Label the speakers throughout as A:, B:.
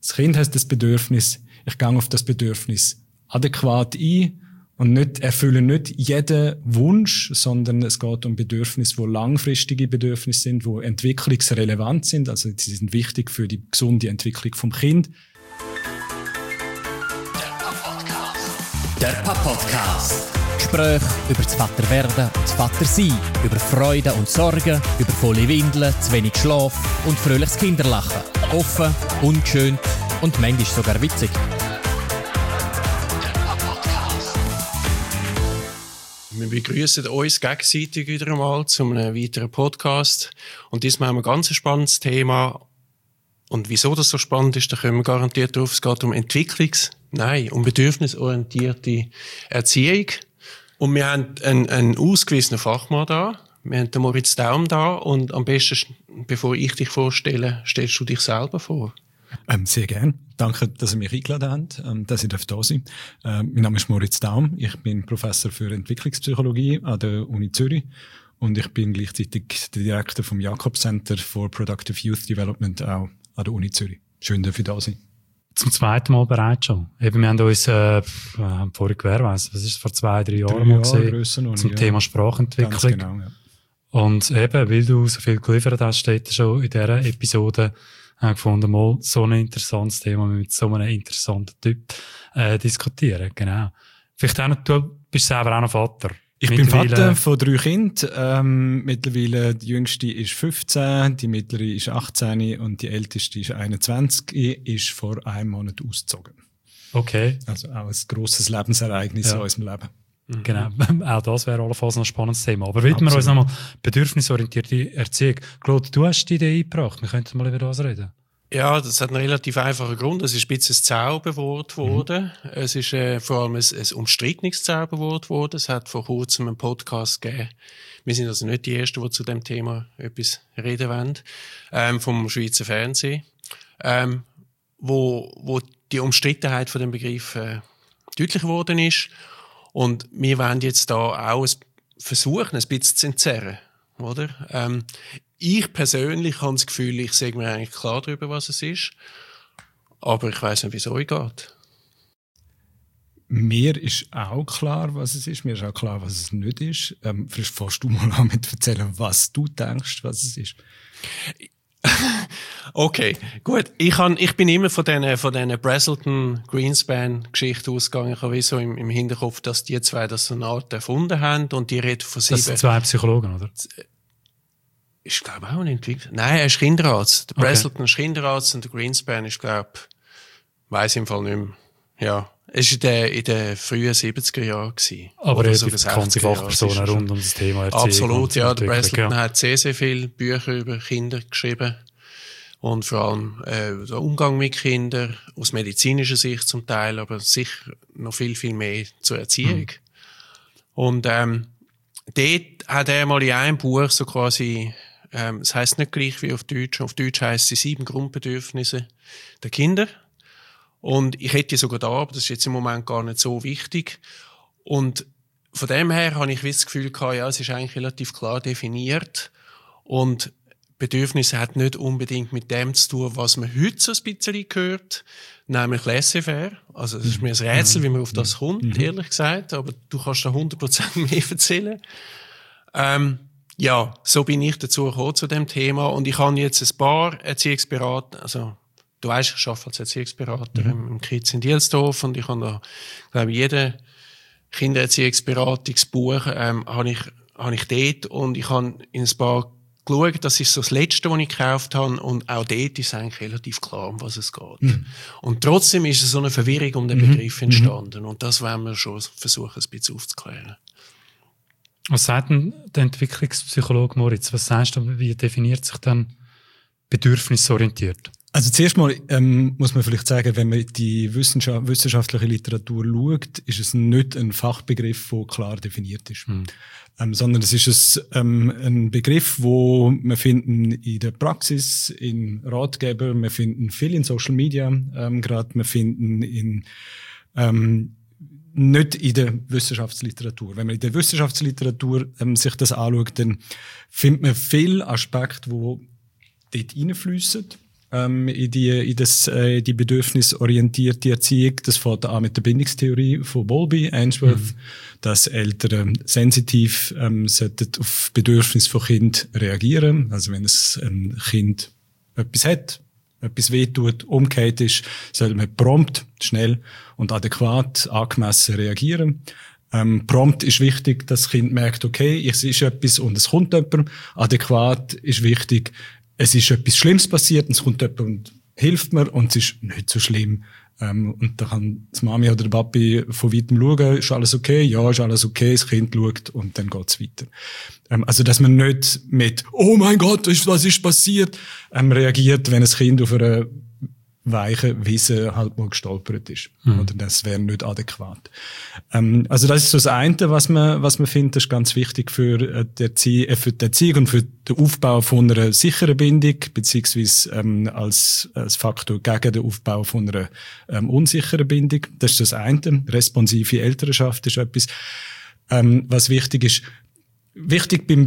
A: Das Kind hat das Bedürfnis, ich gehe auf das Bedürfnis adäquat ein und erfülle nicht jeden Wunsch, sondern es geht um Bedürfnisse, die langfristige Bedürfnisse sind, die entwicklungsrelevant sind, also sie sind wichtig für die gesunde Entwicklung vom Kind.
B: Der Papa-Podcast. Gespräche über das Vaterwerden und das Vatersein, über Freude und Sorgen, über volle Windeln, zu wenig Schlaf und fröhliches Kinderlachen. Offen, ungeschönt und manchmal sogar witzig.
C: Wir begrüßen uns gegenseitig wieder einmal zu einem weiteren Podcast. Und diesmal haben wir ein ganz spannendes Thema. Und wieso das so spannend ist, da kommen wir garantiert drauf. Es geht um um bedürfnisorientierte Erziehung. Und wir haben einen ausgewiesenen Fachmann da. Wir haben den Moritz Daum da. Und am besten, bevor ich dich vorstelle, stellst du dich selber vor.
A: Sehr gern. Danke, dass ihr mich eingeladen habt, dass ich da sein darf. Mein Name ist Moritz Daum. Ich bin Professor für Entwicklungspsychologie an der Uni Zürich. Und ich bin gleichzeitig der Direktor vom Jakob Center for Productive Youth Development auch an der Uni Zürich. Schön, dass ihr da sein.
D: Zum zweiten Mal bereits schon. Eben, wir haben uns vorher was ist es, vor 2-3 Jahren mal gesehen, zum Thema Sprachentwicklung.
A: Ganz genau, ja.
D: Und eben, weil du so viel geliefert hast, steht schon in dieser Episode, habe gefunden, mal so ein interessantes Thema mit so einem interessanten Typ diskutieren. Genau. Vielleicht auch noch, du bist selber auch noch Vater.
A: Ich bin Vater von 3 Kindern. Mittlerweile die jüngste ist 15, die mittlere ist 18 und die älteste ist 21, ist vor einem Monat ausgezogen.
D: Okay.
A: Also auch ein grosses Lebensereignis in unserem Leben.
D: Genau, auch das wäre allenfalls ein spannendes Thema. Aber widmen wir uns nochmal bedürfnisorientierte Erziehung. Claude, du hast die Idee eingebracht, wir könnten mal über das reden.
C: Ja, das hat einen relativ einfachen Grund. Es ist ein bisschen ein Zauberwort geworden. Es ist vor allem ein umstrittenes Zauberwort geworden. Es hat vor kurzem einen Podcast gegeben. Wir sind also nicht die Ersten, die zu dem Thema etwas reden wollen. Vom Schweizer Fernsehen. Wo die Umstrittenheit von dem Begriff deutlich geworden ist. Und wir wollen jetzt da auch versuchen, ein bisschen zu entzerren. Oder? Ich persönlich habe das Gefühl, ich sage mir eigentlich klar darüber, was es ist. Aber ich weiss nicht, wie es euch geht.
A: Mir ist auch klar, was es ist. Mir ist auch klar, was es nicht ist. Vielleicht fährst du mal an mit erzählen, was du denkst, was es ist.
C: Okay, gut. Ich bin immer von diesen Brazelton-Greenspan-Geschichten ausgegangen. Ich habe wie so im Hinterkopf, dass die zwei das so eine Art erfunden haben und die reden von 7.
D: Das sind 2 Psychologen, oder?
C: Ich glaube auch ein Entwickler. Nein, er ist Kinderarzt. Der Brazelton ist Kinderarzt und der Greenspan ist, glaube ich, weiss im Fall nicht mehr. Ja. Es war in den frühen 70er Jahren.
D: Aber er so kann sich Fachpersonen rund um das Thema erzählen.
C: Absolut, ja. Der Brazelton hat sehr, sehr viele Bücher über Kinder geschrieben. Und vor allem der Umgang mit Kindern, aus medizinischer Sicht zum Teil, aber sicher noch viel, viel mehr zur Erziehung. Und dort hat er mal in einem Buch so quasi, es heisst nicht gleich wie auf Deutsch heisst es 7 Grundbedürfnisse der Kinder. Und ich hätte die sogar da, aber das ist jetzt im Moment gar nicht so wichtig. Und von dem her habe ich das Gefühl gehabt, ja, es ist eigentlich relativ klar definiert. Und Bedürfnisse hat nicht unbedingt mit dem zu tun, was man heute so ein bisschen hört, nämlich laissez-faire. Also es ist mir ein Rätsel, wie man auf das kommt, ehrlich gesagt, aber du kannst da 100% mehr erzählen. Ja, so bin ich dazu gekommen zu dem Thema und ich habe jetzt ein paar Erziehungsberater, also du weißt, ich arbeite als Erziehungsberater im Kiez in Dielsdorf und ich habe da, glaube ich, jeden Kindererziehungsberatungsbuch habe ich dort und ich habe in ein paar geschaut, das ist so das Letzte, was ich gekauft habe und auch dort ist eigentlich relativ klar, um was es geht. Und trotzdem ist so eine Verwirrung um den Begriff entstanden und das wollen wir schon versuchen, ein bisschen aufzuklären.
D: Was sagt denn der Entwicklungspsychologe Moritz? Was sagst du, wie definiert sich dann bedürfnisorientiert?
A: Also zuerst mal muss man vielleicht sagen, wenn man die wissenschaftliche Literatur schaut, ist es nicht ein Fachbegriff, der klar definiert ist. Sondern es ist ein Begriff, wo wir finden in der Praxis, in Ratgebern, wir finden viel in Social Media, gerade wir finden nicht in der Wissenschaftsliteratur. Wenn man in der Wissenschaftsliteratur sich das anschaut, dann findet man viele Aspekte, die dort reinfliessen. in die bedürfnisorientierte Erziehung. Das fängt an mit der Bindungstheorie von Bowlby, Ainsworth, dass Eltern sensitiv sollten auf Bedürfnisse von Kind reagieren. Also wenn ein Kind etwas hat, etwas wehtut, umgekehrt ist, soll man prompt, schnell und adäquat, angemessen reagieren. Prompt ist wichtig, dass das Kind merkt, okay, es ist etwas und es kommt jemand. Adäquat ist wichtig, es ist etwas Schlimmes passiert und es kommt jemand und hilft mir und es ist nicht so schlimm. Und da kann die Mami oder der Papi von weitem schauen, ist alles okay? Ja, ist alles okay. Das Kind schaut und dann geht's weiter. Also, dass man nicht mit, oh mein Gott, was ist passiert, reagiert, wenn ein Kind auf einer weichen Wiese halt mal gestolpert ist. Oder das wäre nicht adäquat. Also das ist so das eine, was man findet, das ist ganz wichtig für die Erziehung und für den Aufbau von einer sicheren Bindung, beziehungsweise als Faktor gegen den Aufbau von einer unsicheren Bindung. Das ist das eine. Responsive Elternschaft ist etwas, was wichtig ist. Wichtig bei der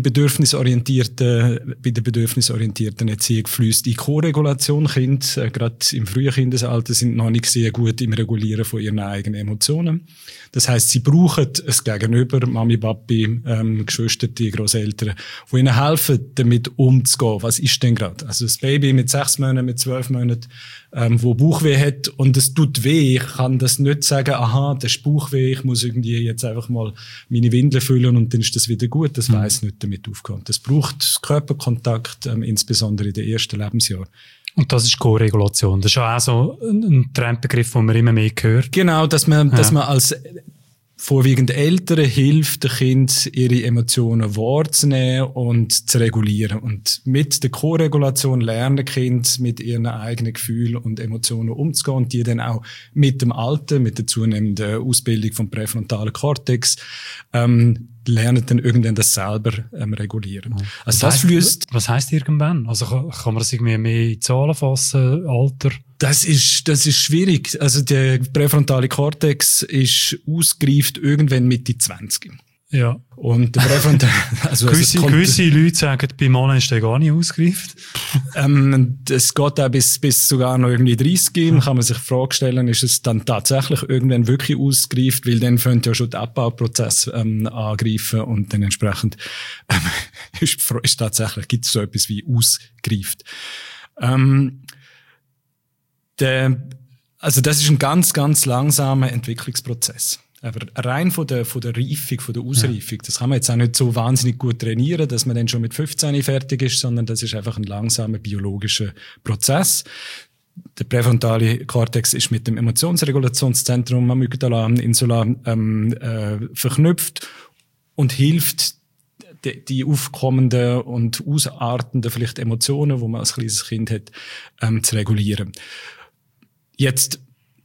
A: bedürfnisorientierten Erziehung fließt die Co-Regulation. Kinder, gerade im frühen Kindesalter, sind noch nicht sehr gut im Regulieren von ihren eigenen Emotionen. Das heisst, sie brauchen es Gegenüber, Mami, Papi, Geschwister, Grosseltern, die ihnen helfen, damit umzugehen. Was ist denn gerade? Also das Baby mit 6 Monaten, mit 12 Monaten, wo Bauchweh hat und es tut weh, ich kann das nicht sagen, aha, das ist Bauchweh, ich muss irgendwie jetzt einfach mal meine Windeln füllen und dann ist das wieder gut. Das weiss nicht damit aufkommt. Das braucht Körperkontakt, insbesondere in den ersten Lebensjahren.
D: Und das ist Co-Regulation. Das ist auch so ein Trendbegriff, den man immer mehr hört.
A: Genau, dass man als vorwiegend Eltern hilft, den Kind ihre Emotionen wahrzunehmen und zu regulieren. Und mit der Co-Regulation lernen Kind mit ihren eigenen Gefühlen und Emotionen umzugehen und die dann auch mit dem Alter, mit der zunehmenden Ausbildung vom präfrontalen Kortex, lernen dann irgendwann das selber regulieren. Also
D: was heisst irgendwann? Also kann man das irgendwie mehr in Zahlen fassen, Alter?
A: Das ist schwierig. Also der präfrontale Kortex ist ausgereift irgendwann Mitte 20.
D: Ja.
A: Und der präfrontale,
D: gewisse Leute sagen, bei Männern ist der gar nicht ausgereift.
A: Es geht auch bis sogar noch irgendwie 30. Kann man sich die Frage stellen, ist es dann tatsächlich irgendwann wirklich ausgereift, weil dann fängt ja schon der Abbauprozess angreifen und dann entsprechend ist tatsächlich, gibt es so etwas wie ausgereift. Also das ist ein ganz, ganz langsamer Entwicklungsprozess. Aber rein von der Reifung, von der Ausreifung, das kann man jetzt auch nicht so wahnsinnig gut trainieren, dass man dann schon mit 15 fertig ist, sondern das ist einfach ein langsamer biologischer Prozess. Der präfrontale Kortex ist mit dem Emotionsregulationszentrum Amygdala, Insula verknüpft und hilft, die aufkommenden und ausartenden vielleicht Emotionen, die man als kleines Kind hat, zu regulieren. Jetzt,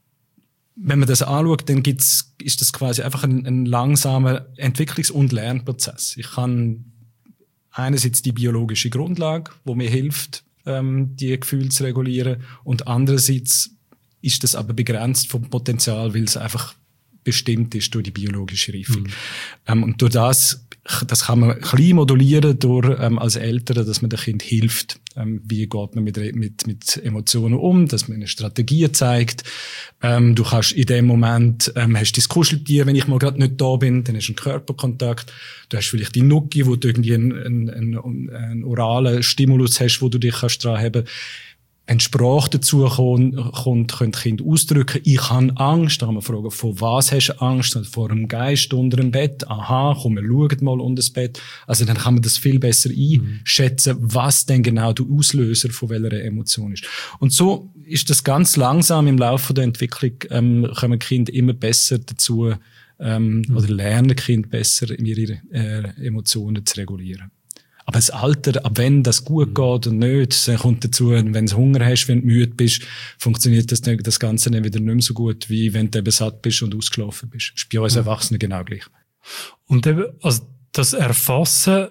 A: wenn man das anschaut, dann ist das quasi einfach ein langsamer Entwicklungs- und Lernprozess. Ich kann einerseits die biologische Grundlage, wo mir hilft, die Gefühle zu regulieren, und andererseits ist das aber begrenzt vom Potenzial, weil es einfach bestimmt ist durch die biologische Reifung. Und durch das kann man klein modulieren durch, als Eltern, dass man dem Kind hilft. Wie geht man mit Emotionen um, dass man eine Strategie zeigt. Du kannst in dem Moment, hast dein Kuscheltier, wenn ich mal gerade nicht da bin, dann hast du einen Körperkontakt. Du hast vielleicht die Nuki, wo du irgendwie einen oralen Stimulus hast, wo du dich dran haben kannst. Wenn Sprache dazu kommt, können Kinder ausdrücken, ich habe Angst. Da kann man fragen, von was hast du Angst? Vor einem Geist unter dem Bett? Aha, komm, wir schauen mal unter das Bett. Also dann kann man das viel besser einschätzen, was denn genau der Auslöser von welcher Emotion ist. Und so ist das ganz langsam im Laufe der Entwicklung, kommen Kinder immer besser dazu, oder lernen Kinder besser, ihre Emotionen zu regulieren. Aber das Alter, ab wenn das gut geht und nicht, dann kommt dazu, wenn du Hunger hast, wenn du müde bist, funktioniert das Ganze dann wieder nicht mehr so gut, wie wenn du eben satt bist und ausgeschlafen bist. Das ist bei uns Erwachsenen genau gleich.
D: Und eben, also das Erfassen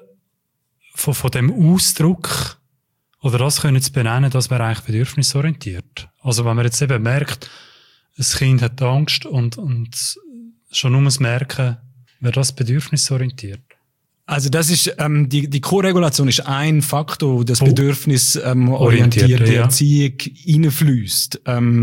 D: von dem Ausdruck, oder das können Sie benennen, das wäre eigentlich bedürfnisorientiert. Also wenn man jetzt eben merkt, ein Kind hat Angst und schon nur das Merken, wäre das bedürfnisorientiert.
A: Also das ist die Co-Regulation ist ein Faktor, wo das Bedürfnis orientierte Erziehung reinfließt.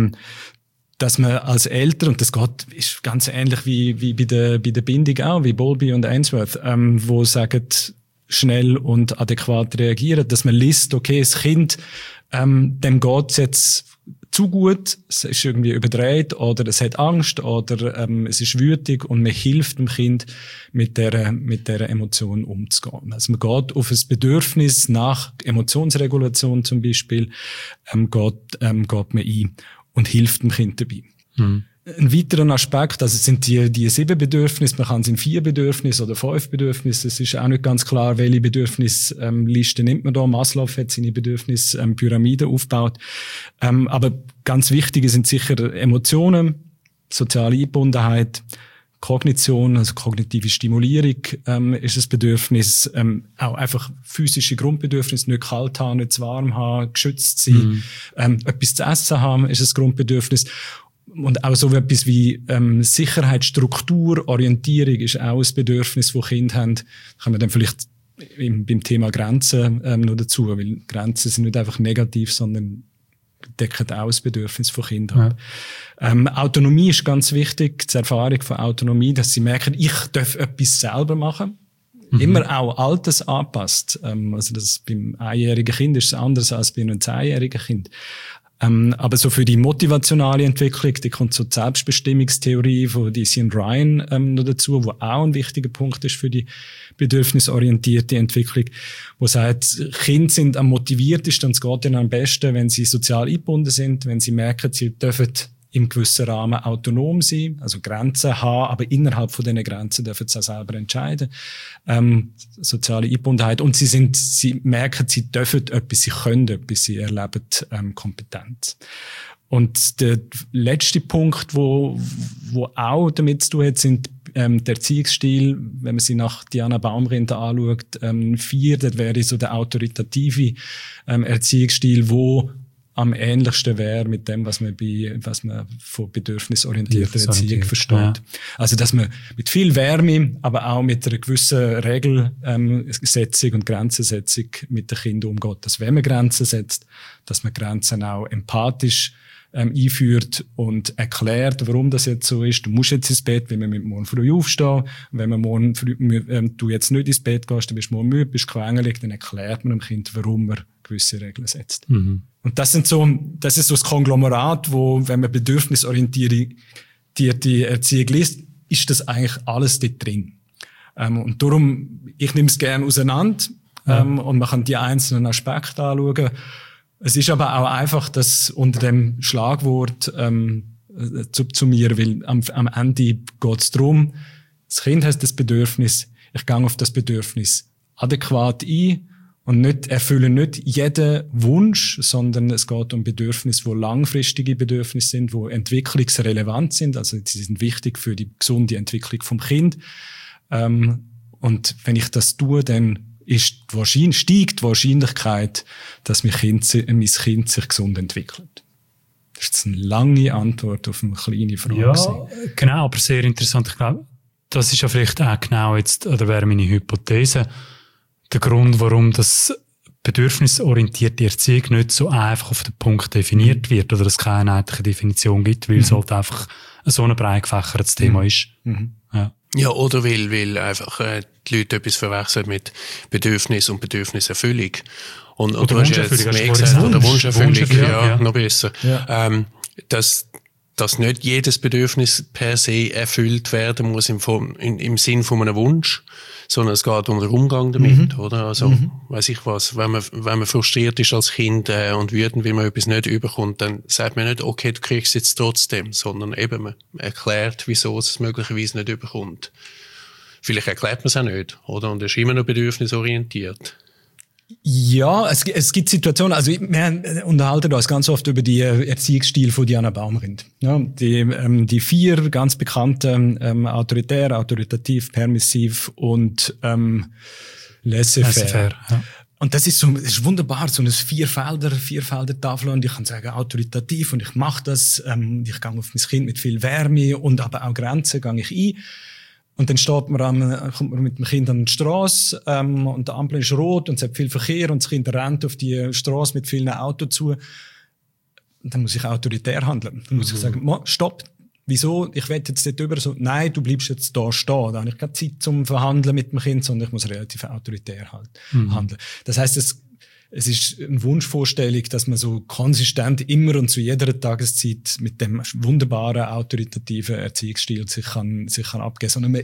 A: Dass man als Eltern, und das ist ganz ähnlich wie bei der Bindung auch, wie Bowlby und Ainsworth, wo sagen, schnell und adäquat reagieren, dass man liest, okay, das Kind, dem geht's jetzt zu gut, es ist irgendwie überdreht oder es hat Angst oder es ist wütig und man hilft dem Kind mit der Emotion umzugehen. Also man geht auf ein Bedürfnis nach Emotionsregulation zum Beispiel, geht man ein und hilft dem Kind dabei. Mhm. Ein weiterer Aspekt, also es sind die 7 Bedürfnisse, man kann es in 4 Bedürfnisse oder 5 Bedürfnisse, es ist auch nicht ganz klar, welche Bedürfnisliste nimmt man da. Maslow hat seine Bedürfnispyramide aufgebaut. Aber ganz wichtige sind sicher Emotionen, soziale Eingebundenheit, Kognition, also kognitive Stimulierung ist ein Bedürfnis, auch einfach physische Grundbedürfnisse, nicht kalt haben, nicht zu warm haben, geschützt sein, etwas zu essen haben, ist ein Grundbedürfnis. Und auch so etwas wie Sicherheit, Struktur, Orientierung ist auch ein Bedürfnis, das Kinder haben. Da kann man dann vielleicht beim Thema Grenzen noch dazu, weil Grenzen sind nicht einfach negativ, sondern decken auch das Bedürfnis von Kindern. Ja. Autonomie ist ganz wichtig, die Erfahrung von Autonomie, dass sie merken, ich darf etwas selber machen. Immer auch Altes anpasst. Also das beim einjährigen Kind ist es anders als bei einem 10-jährigen Kind. Aber so für die motivationale Entwicklung, die kommt so die Selbstbestimmungstheorie von DC und Ryan noch dazu, wo auch ein wichtiger Punkt ist für die bedürfnisorientierte Entwicklung, wo sagt, Kinder sind am motiviertesten und es geht ihnen am besten, wenn sie sozial eingebunden sind, wenn sie merken, sie dürfen im gewissen Rahmen autonom sein, also Grenzen haben, aber innerhalb von diesen Grenzen dürfen sie auch selber entscheiden. Soziale Eingebundenheit. Und sie merken, sie dürfen etwas, sie können etwas, sie erleben Kompetenz. Und der letzte Punkt, wo auch damit zu tun hat, sind der Erziehungsstil, wenn man sie nach Diana Baumrind anschaut, 4, das wäre so der autoritative Erziehungsstil, wo am ähnlichsten wäre mit dem, was man von bedürfnisorientierter Erziehung versteht. Ja. Also, dass man mit viel Wärme, aber auch mit einer gewissen Regelsetzung und Grenzensetzung mit den Kindern umgeht. Dass, wenn man Grenzen setzt, dass man Grenzen auch empathisch einführt und erklärt, warum das jetzt so ist. Du musst jetzt ins Bett, wenn wir mit morgen früh aufstehen. Und wenn wir morgen früh, du jetzt nicht ins Bett gehst, dann bist du morgen müde, bist quengelig, dann erklärt man dem Kind, warum man gewisse Regeln setzt. Mhm. Und das ist so das Konglomerat, wo, wenn man bedürfnisorientierte Erziehung liest, ist das eigentlich alles dort drin. Und darum, ich nehme es gerne auseinander, und man kann die einzelnen Aspekte anschauen. Es ist aber auch einfach, dass unter dem Schlagwort zu mir, weil am Ende geht es darum, das Kind hat das Bedürfnis, ich gehe auf das Bedürfnis adäquat ein und erfülle nicht jeden Wunsch, sondern es geht um Bedürfnisse, die langfristige Bedürfnisse sind, die entwicklungsrelevant sind, also sie sind wichtig für die gesunde Entwicklung vom Kind. Und wenn ich das tue, dann steigt die Wahrscheinlichkeit, dass mein Kind sich gesund entwickelt. Das ist eine lange Antwort auf eine kleine Frage.
D: Ja, genau, aber sehr interessant. Ich glaube, das ist ja vielleicht auch genau jetzt, oder wäre meine Hypothese, der Grund, warum das bedürfnisorientierte Erziehung nicht so einfach auf den Punkt definiert wird, oder es keine einheitliche Definition gibt, weil es halt einfach so ein breit gefächertes Thema ist. Mhm.
C: Ja, oder weil einfach die Leute etwas verwechseln mit Bedürfnis und Bedürfniserfüllung. Und du hast ja jetzt mehr gesagt, oder Wunscherfüllung, ja, noch besser. Ja. Dass nicht jedes Bedürfnis per se erfüllt werden muss im Sinn von einem Wunsch, sondern es geht um den Umgang damit, oder? Also, weiss ich was, wenn man frustriert ist als Kind und wütend, weil man etwas nicht überkommt, dann sagt man nicht, okay, du kriegst es jetzt trotzdem, sondern eben, man erklärt, wieso es möglicherweise nicht überkommt. Vielleicht erklärt man es auch nicht, oder? Und ist immer noch bedürfnisorientiert.
A: Ja, es gibt Situationen, also wir unterhalten uns ganz oft über die Erziehungsstil von Diana Baumrind. Ja, die 4 ganz bekannten, autoritär, autoritativ, permissiv und laissez-faire. Ja. Und das ist wunderbar, so eine Vierfelder-Tafel, und ich kann sagen, autoritativ, und ich mache das, ich gehe auf mein Kind mit viel Wärme und aber auch Grenzen gehe ich ein. Und dann kommt man mit dem Kind an die Strasse und der Ampel ist rot und es hat viel Verkehr und das Kind rennt auf die Strasse mit vielen Autos zu. Und dann muss ich autoritär handeln. Dann muss ich sagen, stopp, wieso? Ich will jetzt nicht über so, nein, du bleibst jetzt da stehen. Da habe ich keine Zeit zum Verhandeln mit dem Kind, sondern ich muss relativ autoritär handeln. Das heisst, es ist eine Wunschvorstellung, dass man so konsistent immer und zu jeder Tageszeit mit dem wunderbaren autoritativen Erziehungsstil sich kann abgeben, sondern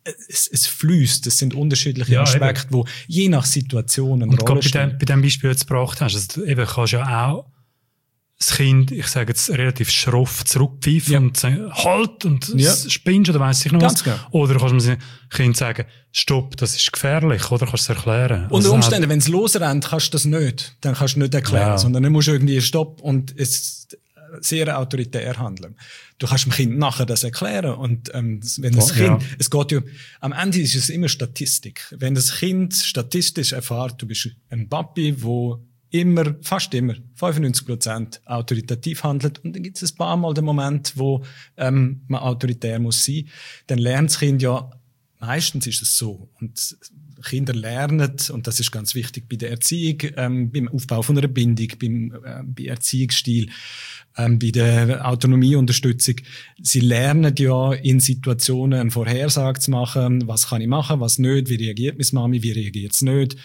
A: es fließt. Es sind unterschiedliche Aspekte, die je nach Situation eine Rolle spielen.
D: Und bei dem Beispiel, das du gebracht hast, also du kannst ja auch das Kind, ich sage jetzt, relativ schroff zurückpfeifen und sagen, halt, und spinnst oder weiss ich noch was. Genau. Oder du kannst dem Kind sagen, stopp, das ist gefährlich, oder kannst du es erklären.
A: Unter Umständen, wenn es losrennt, kannst du das nicht. Dann kannst du nicht erklären, sondern dann musst du irgendwie stopp und es sehr autoritär handeln. Du kannst dem Kind nachher das erklären und wenn das Kind, es geht ja, am Ende ist es immer Statistik. Wenn das Kind statistisch erfährt, du bist ein Papi, wo fast immer 95% autoritativ handelt und dann gibt es ein paar Mal den Moment, wo man autoritär muss sein, dann lernt das Kind ja, meistens ist es so, und Kinder lernen, und das ist ganz wichtig bei der Erziehung, beim Aufbau von einer Bindung, bei Erziehungsstil, bei der Autonomieunterstützung. Sie lernen ja in Situationen eine Vorhersage zu machen, was kann ich machen, was nicht, wie reagiert meine Mami, wie reagiert es nicht.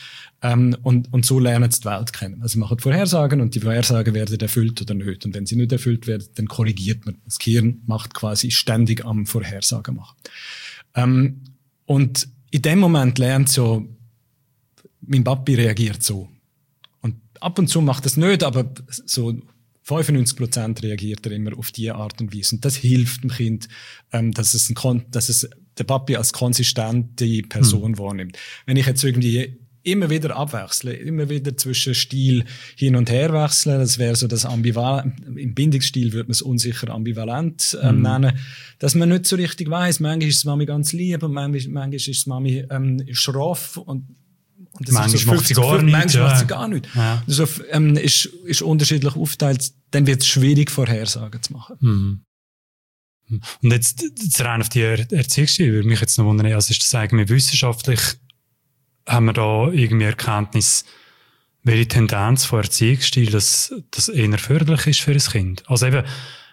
A: Und so lernen sie die Welt kennen. Also machen Vorhersagen und die Vorhersagen werden erfüllt oder nicht. Und wenn sie nicht erfüllt werden, dann korrigiert man. Das Gehirn macht quasi ständig am Vorhersagen machen. Und in dem Moment lernt so, mein Papi reagiert so. Und ab und zu macht es nicht, aber so 95% reagiert er immer auf diese Art und Weise. Und das hilft dem Kind, dass es der Papi als konsistente Person wahrnimmt. Wenn ich jetzt irgendwie immer wieder abwechseln, immer wieder zwischen Stil hin und her wechseln. Das wäre so das Ambivalent. Im Bindungsstil würde man es unsicher ambivalent nennen. Dass man nicht so richtig weiss. Manchmal ist es Mami ganz lieb und manchmal ist es Mami schroff und das
D: manchmal
A: ist so 50,
D: macht sie gar nichts.
A: Manchmal macht sie gar nichts.
D: Ja.
A: Also, ist unterschiedlich aufgeteilt. Dann wird es schwierig, Vorhersagen zu machen.
D: Und jetzt rein auf die Erziehungsstil würde mich jetzt noch wundern, also ist das eigentlich wissenschaftlich, haben wir da irgendwie Erkenntnis, welche Tendenz von Erziehungsstil das eher förderlich ist für ein Kind? Also eben,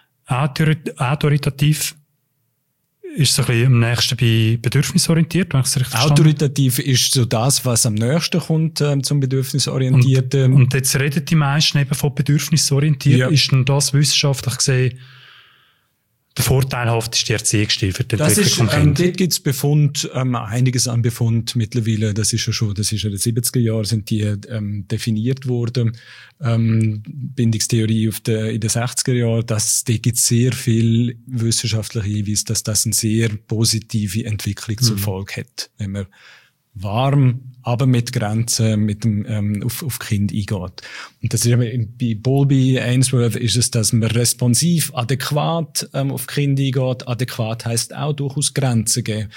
D: autoritativ ist so ein bisschen am nächsten bei bedürfnisorientiert, wenn ich es richtig verstanden habe.
A: Autoritativ ist so das, was am nächsten kommt zum bedürfnisorientierten.
D: Und jetzt reden die meisten eben von bedürfnisorientiert. Ja. Ist denn das wissenschaftlich gesehen der vorteilhafteste Erziehungsstil für die Entwicklung vom Kind?
A: Dort gibt es Befund, einiges an Befund mittlerweile. Das ist in den 70er Jahren sind die definiert worden. Bindungstheorie in den 60er Jahren. Dort gibt es sehr viel wissenschaftliche Hinweise, dass das eine sehr positive Entwicklung zur Folge hat, wenn man warm, aber mit Grenzen auf Kind eingeht. Und das ist eben, bei Bowlby, Ainsworth ist es, dass man responsiv, adäquat auf Kind eingeht. Adäquat heisst auch durchaus Grenzen geben.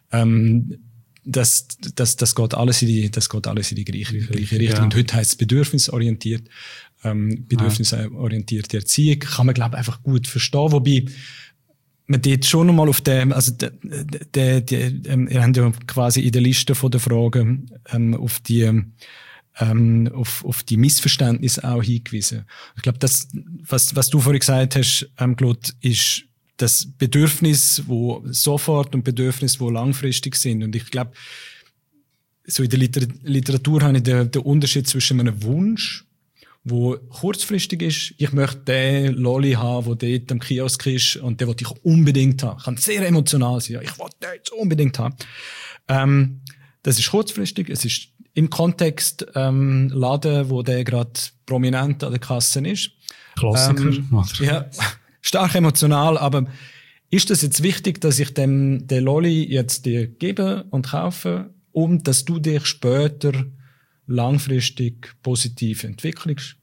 A: Das geht alles in die gleiche Richtung. Ja. Und heute heisst es bedürfnisorientiert. Bedürfnisorientierte Erziehung kann man, glaube ich, einfach gut verstehen. Wobei man dort schon nochmal auf dem, also ihr habt ja quasi in der Liste von der Fragen auf die Missverständnisse auch hingewiesen. Ich glaube, das, was du vorhin gesagt hast, Claude, ist das Bedürfnis, wo sofort und Bedürfnis, wo langfristig sind. Und ich glaube, so in der Literatur habe ich den Unterschied zwischen einem Wunsch, wo kurzfristig ist, ich möchte den Lolli haben, der dort am Kiosk ist, und den will ich unbedingt haben. Kann sehr emotional sein. Ich will den jetzt unbedingt haben. Das ist kurzfristig. Es ist im Kontext Laden, wo der gerade prominent an der Kasse ist.
D: Klassiker.
A: Ja, stark emotional, aber ist das jetzt wichtig, dass ich den Lolli jetzt dir gebe und kaufe, dass du dich später langfristig positiv entwickelst?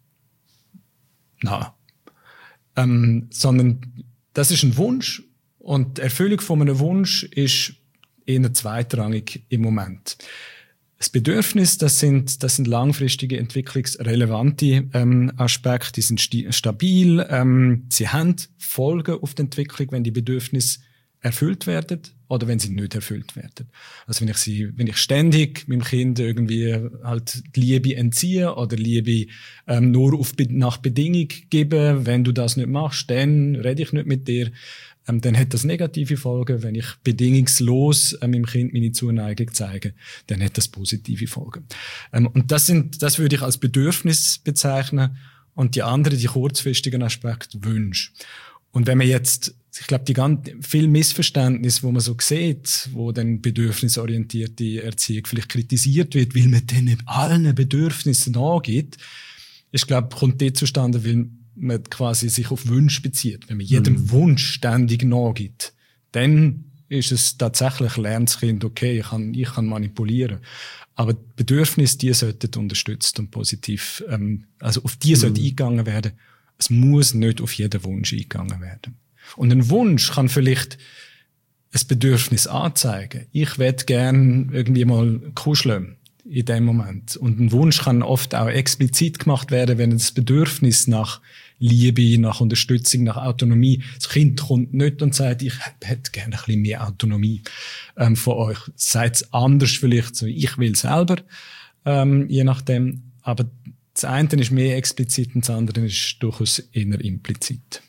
A: Nein. Sondern das ist ein Wunsch, und die Erfüllung von einem Wunsch ist eher zweitrangig im Moment. Das Bedürfnis, das sind langfristige entwicklungsrelevante Aspekte, die sind stabil, sie haben Folgen auf die Entwicklung, wenn die Bedürfnisse erfüllt werden oder wenn sie nicht erfüllt werden. Also wenn ich ständig meinem Kind irgendwie halt die Liebe entziehe oder Liebe nur nach Bedingung gebe, wenn du das nicht machst, dann rede ich nicht mit dir, dann hat das negative Folgen. Wenn ich bedingungslos meinem Kind meine Zuneigung zeige, dann hat das positive Folgen. Und das würde ich als Bedürfnis bezeichnen und die kurzfristigen Aspekte Wünsche. Und wenn man jetzt, ich glaube, die ganz viel Missverständnis, wo man so sieht, wo dann bedürfnisorientierte Erziehung vielleicht kritisiert wird, weil man dann allen Bedürfnissen nachgeht, ich glaube, kommt dort zustande, weil man quasi sich auf Wünsche bezieht. Wenn man jedem Wunsch ständig nachgibt, dann ist es tatsächlich, lernt das Kind, okay, ich kann manipulieren. Aber die Bedürfnisse, die sollten unterstützt und positiv, also auf die sollte eingegangen werden. Es muss nicht auf jeden Wunsch eingegangen werden. Und ein Wunsch kann vielleicht ein Bedürfnis anzeigen. Ich will gern irgendwie mal kuscheln in dem Moment. Und ein Wunsch kann oft auch explizit gemacht werden, wenn das Bedürfnis nach Liebe, nach Unterstützung, nach Autonomie, das Kind kommt nicht und sagt, ich hätte gerne ein bisschen mehr Autonomie von euch. Sagt es anders vielleicht so, ich will selber, je nachdem. Aber das eine ist mehr explizit und das andere ist durchaus eher implizit.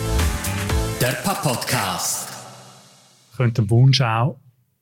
B: Der Podcast.
D: Könnte ein Wunsch auch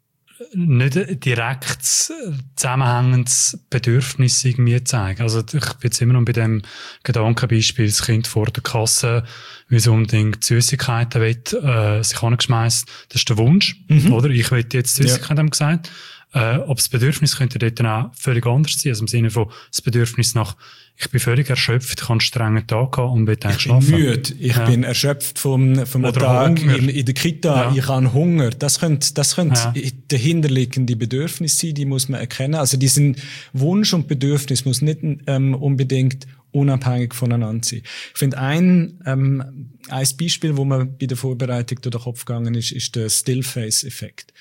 D: nicht direkt zusammenhängendes Bedürfnis irgendwie zeigen. Also ich bin jetzt immer noch bei dem Gedankenbeispiel, das Kind vor der Kasse, wie es unbedingt Süßigkeiten will, sich angeschmeißt. Das ist der Wunsch, oder? Ich will jetzt Süßigkeiten, haben gesagt. Aber das Bedürfnis könnte dort dann auch völlig anders sein. Also im Sinne von, das Bedürfnis nach, ich bin völlig erschöpft, ich habe einen strengen Tag gehabt und will eigentlich schlafen.
A: Ich bin müde, ich bin erschöpft vom Tag in der Kita, ich habe Hunger. Das könnte dahinterliegende Bedürfnis sein, die muss man erkennen. Also diesen Wunsch und Bedürfnis muss nicht unbedingt unabhängig voneinander sein. Ich finde ein Beispiel, wo man bei der Vorbereitung durch den Kopf gegangen ist der Stillface-Effekt.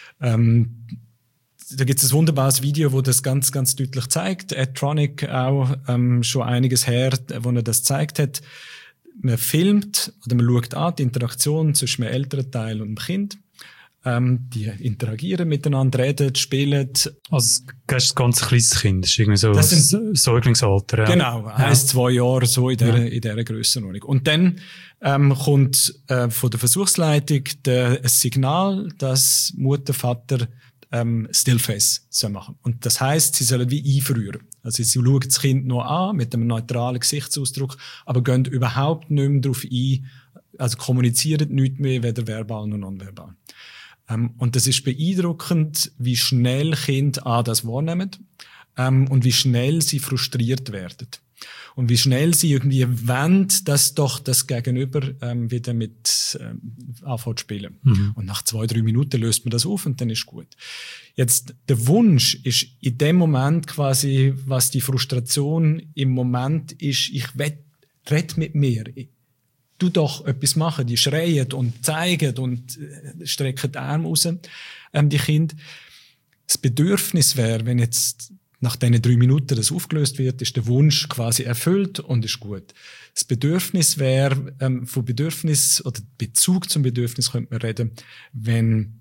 A: Da gibt es ein wunderbares Video, wo das ganz, ganz deutlich zeigt. Adtronic auch schon einiges her, wo er das gezeigt hat. Man filmt oder man schaut an die Interaktion zwischen dem älteren Teil und dem Kind. Die interagieren miteinander, reden, spielen.
D: Also das ist ein ganz kleines Kind, das ist irgendwie so ein Säuglingsalter. Ja.
A: Genau, 1-2 Jahre so in dieser Grössenordnung. Und dann kommt von der Versuchsleitung ein Signal, dass Mutter, Vater Stillface machen. Und das heisst, sie sollen wie einfrieren. Also sie schauen das Kind noch an, mit einem neutralen Gesichtsausdruck, aber gehen überhaupt nicht mehr darauf ein, also kommunizieren nichts mehr, weder verbal noch nonverbal. Und das ist beeindruckend, wie schnell Kinder das wahrnehmen, und wie schnell sie frustriert werden. Und wie schnell sie irgendwie wollen, dass doch das Gegenüber wieder mit anfängt zu spielen. Und nach 2-3 Minuten löst man das auf und dann ist gut. Jetzt, der Wunsch ist in dem Moment quasi, was die Frustration im Moment ist, ich will, red mit mir. Du doch etwas machen. Die schreien und zeigen und strecken die Arme raus, die Kinder. Das Bedürfnis wäre, wenn jetzt nach diesen 3 Minuten das aufgelöst wird, ist der Wunsch quasi erfüllt und ist gut. Das Bedürfnis wäre, von Bedürfnis oder Bezug zum Bedürfnis könnte man reden, wenn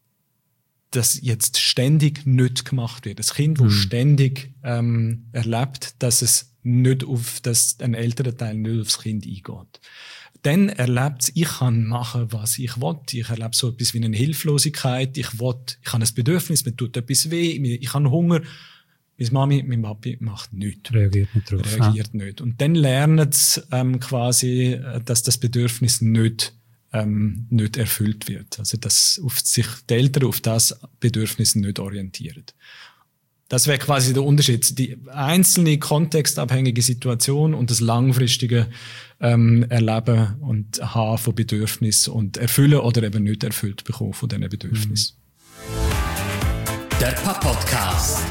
A: das jetzt ständig nicht gemacht wird. Das Kind, das ständig erlebt, dass es nicht dass ein älterer Teil nicht aufs Kind eingeht. Dann erlebt es, ich kann machen, was ich will. Ich erlebe so etwas wie eine Hilflosigkeit. Ich habe ein Bedürfnis, mir tut etwas weh, ich habe Hunger. Meine Mami, mein Papi macht nichts.
D: Reagiert nicht drauf.
A: Nicht. Und dann lernen sie quasi, dass das Bedürfnis nicht erfüllt wird. Also, dass sich die Eltern auf das Bedürfnis nicht orientieren. Das wäre quasi der Unterschied. Die einzelne kontextabhängige Situation und das langfristige Erleben und Haben von Bedürfnissen und erfüllen oder eben nicht erfüllt bekommen von diesen Bedürfnissen.
B: Der Podcast.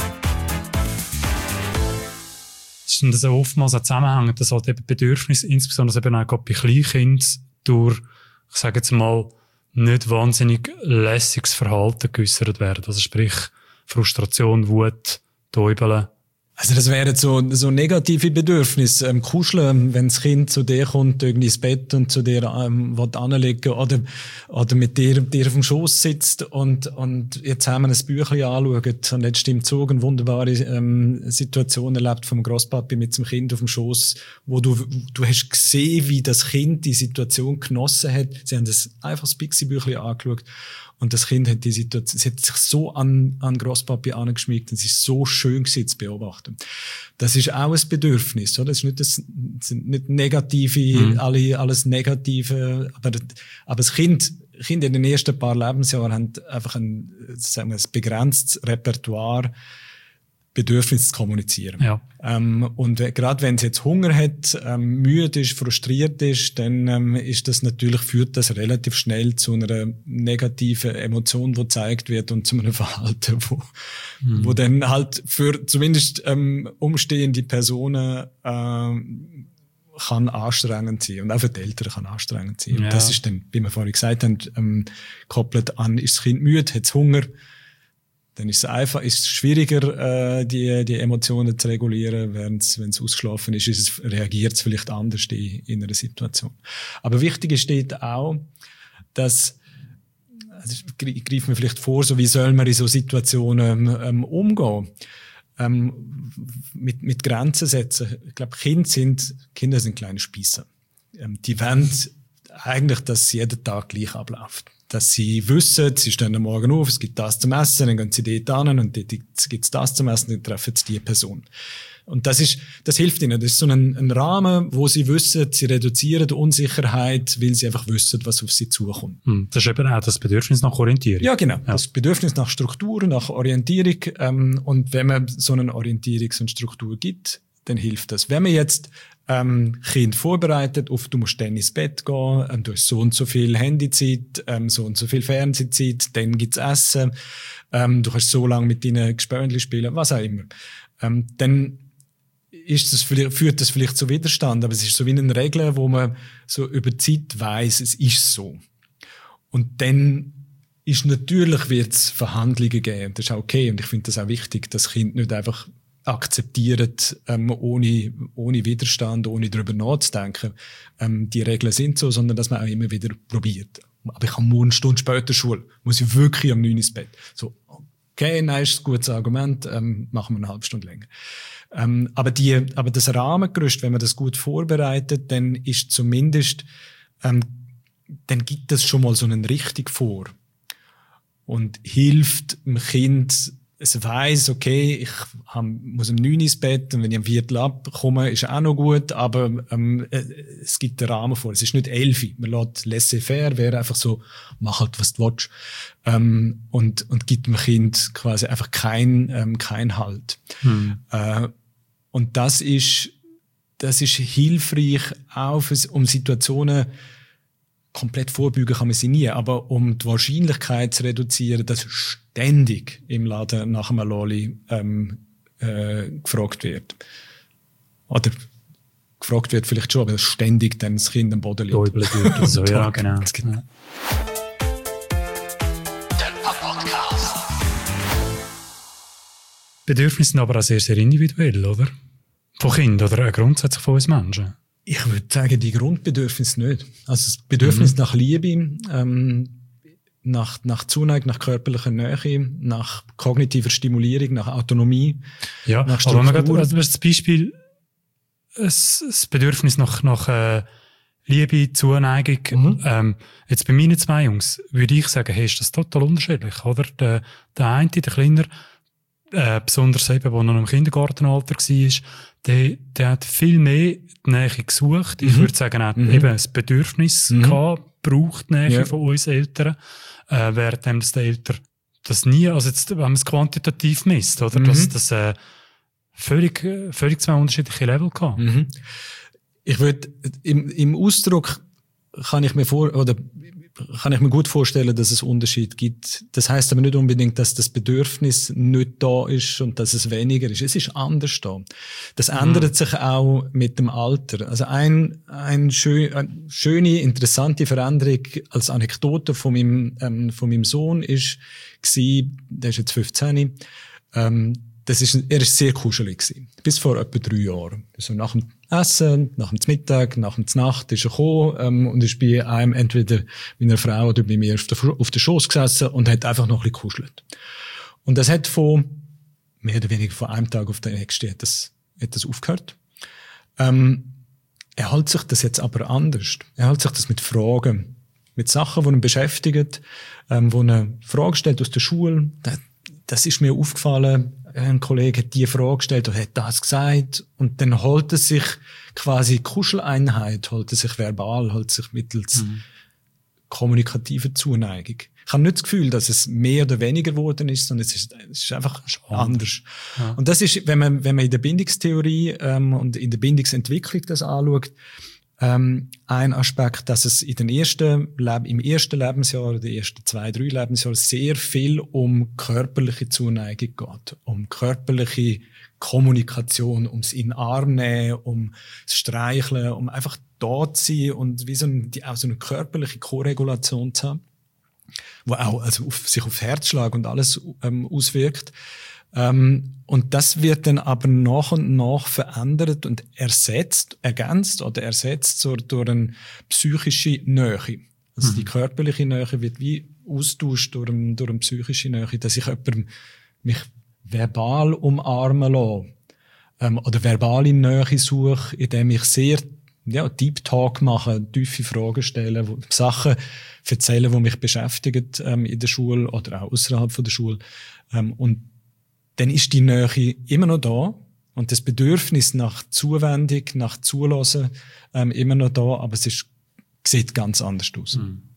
D: Und das oftmals auch zusammenhängt, dass halt eben Bedürfnisse, insbesondere eben auch bei Kleinkindern, durch, ich sage jetzt mal, nicht wahnsinnig lässiges Verhalten geäussert werden. Also sprich, Frustration, Wut, Täubeln.
A: Also das wären so negative Bedürfnisse. Kuscheln, wenn das Kind zu dir kommt, irgendwie ins Bett und zu dir anlegen oder mit dir auf dem Schoß sitzt und jetzt haben wir ein Büchlein angeschaut und jetzt im Zug eine wunderbare Situation erlebt vom Grosspapi mit dem Kind auf dem Schoß, wo du hast gesehen, wie das Kind die Situation genossen hat. Sie haben das einfach das Pixie-Büchlein angeschaut. Und das Kind hat die Situation, es hat sich so an Grosspapi angeschmiegt und es ist so schön gewesen zu beobachten. Das ist auch ein Bedürfnis, oder? Das sind nicht negative, alles Negative, aber das Kind in den ersten paar Lebensjahren haben einfach ein begrenztes Repertoire, Bedürfnis zu kommunizieren. Ja. Und gerade wenn es jetzt Hunger hat, müde ist, frustriert ist, dann führt das relativ schnell zu einer negativen Emotion, die gezeigt wird und zu einem Verhalten, wo dann halt für zumindest umstehende Personen kann anstrengend sein und auch für die Eltern kann anstrengend sein. Ja. Und das ist dann, wie wir vorhin gesagt haben, gekoppelt an, ist das Kind müde, hat es Hunger, dann ist es schwieriger, die Emotionen zu regulieren, wenn es ausgeschlafen ist, reagiert es vielleicht anders in einer Situation. Aber wichtig ist dort auch, dass, also ich greife mir vielleicht vor, so wie soll man in so Situationen umgehen? Mit Grenzen setzen. Ich glaube, Kinder sind kleine Spiesser. Die wollen eigentlich, dass es jeden Tag gleich abläuft. Dass sie wissen, sie stehen am Morgen auf, es gibt das zum Essen, dann gehen sie dort hin und dort gibt es das zum Essen, dann treffen sie die Person. Und das hilft ihnen. Das ist so ein Rahmen, wo sie wissen, sie reduzieren die Unsicherheit, weil sie einfach wissen, was auf sie zukommt.
D: Das ist eben auch das Bedürfnis nach Orientierung.
A: Ja, genau. Ja. Das Bedürfnis nach Struktur, nach Orientierung. Und wenn man so eine Orientierung, so eine Struktur gibt, dann hilft das. Wenn man jetzt Kind vorbereitet auf, du musst dann ins Bett gehen, du hast so und so viel Handyzeit, so und so viel Fernsehzeit, dann gibt's Essen, du kannst so lange mit deinen Gespönchen spielen, was auch immer. Dann führt das vielleicht zu Widerstand, aber es ist so wie eine Regel, wo man so über die Zeit weiss, es ist so. Und dann wird es Verhandlungen geben, das ist auch okay, und ich finde das auch wichtig, dass Kind nicht einfach akzeptiert, ohne Widerstand, ohne darüber nachzudenken. Die Regeln sind so, sondern dass man auch immer wieder probiert. Aber ich habe morgen eine Stunde später Schule. Muss ich wirklich um 9 ins Bett? So, okay, nein, ist ein gutes Argument, machen wir eine halbe Stunde länger. Aber das Rahmengerüst, wenn man das gut vorbereitet, dann ist zumindest, dann gibt es schon mal so eine Richtung vor. Und hilft dem Kind, es weiss, okay, ich muss um 9 ins Bett und wenn ich am 4 abkomme, ist auch noch gut, aber es gibt einen Rahmen vor. Es ist nicht 11. Man lässt laissez-faire, wäre einfach so, mach halt, was du willst. Und gibt dem Kind quasi einfach kein Halt. Und das ist hilfreich auch um Situationen, komplett vorbeugen kann man sie nie, aber um die Wahrscheinlichkeit zu reduzieren, dass ständig im Laden nach einem Lolli gefragt wird. Oder gefragt wird vielleicht schon, aber ständig dann das Kind am Boden liegt.
D: Also, ja, genau. Bedürfnisse sind aber auch sehr, sehr individuell, oder? Von Kindern oder grundsätzlich von uns Menschen.
A: Ich würde sagen, die Grundbedürfnisse nicht. Also das Bedürfnis nach Liebe, nach Zuneigung, nach körperlicher Nähe, nach kognitiver Stimulierung, nach Autonomie,
D: ja, nach Struktur. Aber man also das Beispiel, das Bedürfnis nach Liebe, Zuneigung. Jetzt bei meinen 2 Jungs würde ich sagen, hey, ist das total unterschiedlich, oder? Der eine, der Kleiner, besonders eben, der noch im Kindergartenalter war, der hat viel mehr die Nähe gesucht. Ich würde sagen, er hat eben ein Bedürfnis gehabt, braucht die Nähe von uns Eltern, während der Eltern das nie, also jetzt, wenn man es quantitativ misst, oder? Das völlig 2 unterschiedliche Level gehabt.
A: Ich würde, im Ausdruck kann ich mir gut vorstellen, dass es Unterschied gibt. Das heisst aber nicht unbedingt, dass das Bedürfnis nicht da ist und dass es weniger ist. Es ist anders da. Das ändert sich auch mit dem Alter. Also eine schöne, interessante Veränderung als Anekdote von meinem Sohn war, der ist jetzt 15, er ist sehr kuschelig gewesen. Bis vor etwa 3 Jahren. Also nach dem Essen, nach dem Mittag, nach dem Nacht ist er gekommen, und ist bei einem entweder meiner Frau oder bei mir auf der Schoß gesessen und hat einfach noch ein bisschen gekuschelt. Und das hat mehr oder weniger von einem Tag auf den nächsten hat das aufgehört. Er hält sich das jetzt aber anders. Er hält sich das mit Fragen, mit Sachen, die ihn beschäftigen, wo er Fragen stellt aus der Schule. Das ist mir aufgefallen. Ein Kollege hat die Frage gestellt und hat das gesagt. Und dann holt er sich quasi Kuscheleinheit, holt er sich verbal, holt sich mittels kommunikativer Zuneigung. Ich habe nicht das Gefühl, dass es mehr oder weniger geworden ist, sondern es ist einfach anders. Ja. Und das ist, wenn man in der Bindungstheorie und in der Bindungsentwicklung das anschaut, ein Aspekt, dass es im ersten Lebensjahr oder die ersten 2, 3 Lebensjahre sehr viel um körperliche Zuneigung geht, um körperliche Kommunikation, ums in den Arm nehmen, um das Streicheln, um einfach da zu sein und wie auch so eine körperliche Koregulation zu haben, wo auch sich auf Herzschlag und alles auswirkt. Und das wird dann aber nach und nach verändert und ersetzt so durch eine psychische Nähe. Also die körperliche Nähe wird wie austauscht durch eine psychische Nähe, dass ich jemandem mich verbal umarmen lasse, oder verbale Nähe suche, indem ich sehr Deep Talk mache, tiefe Fragen stelle, Sachen erzähle, die mich beschäftigen in der Schule oder auch außerhalb von der Schule. Und dann ist die Nähe immer noch da und das Bedürfnis nach Zuwendung, nach Zulassen immer noch da, aber sieht ganz anders aus.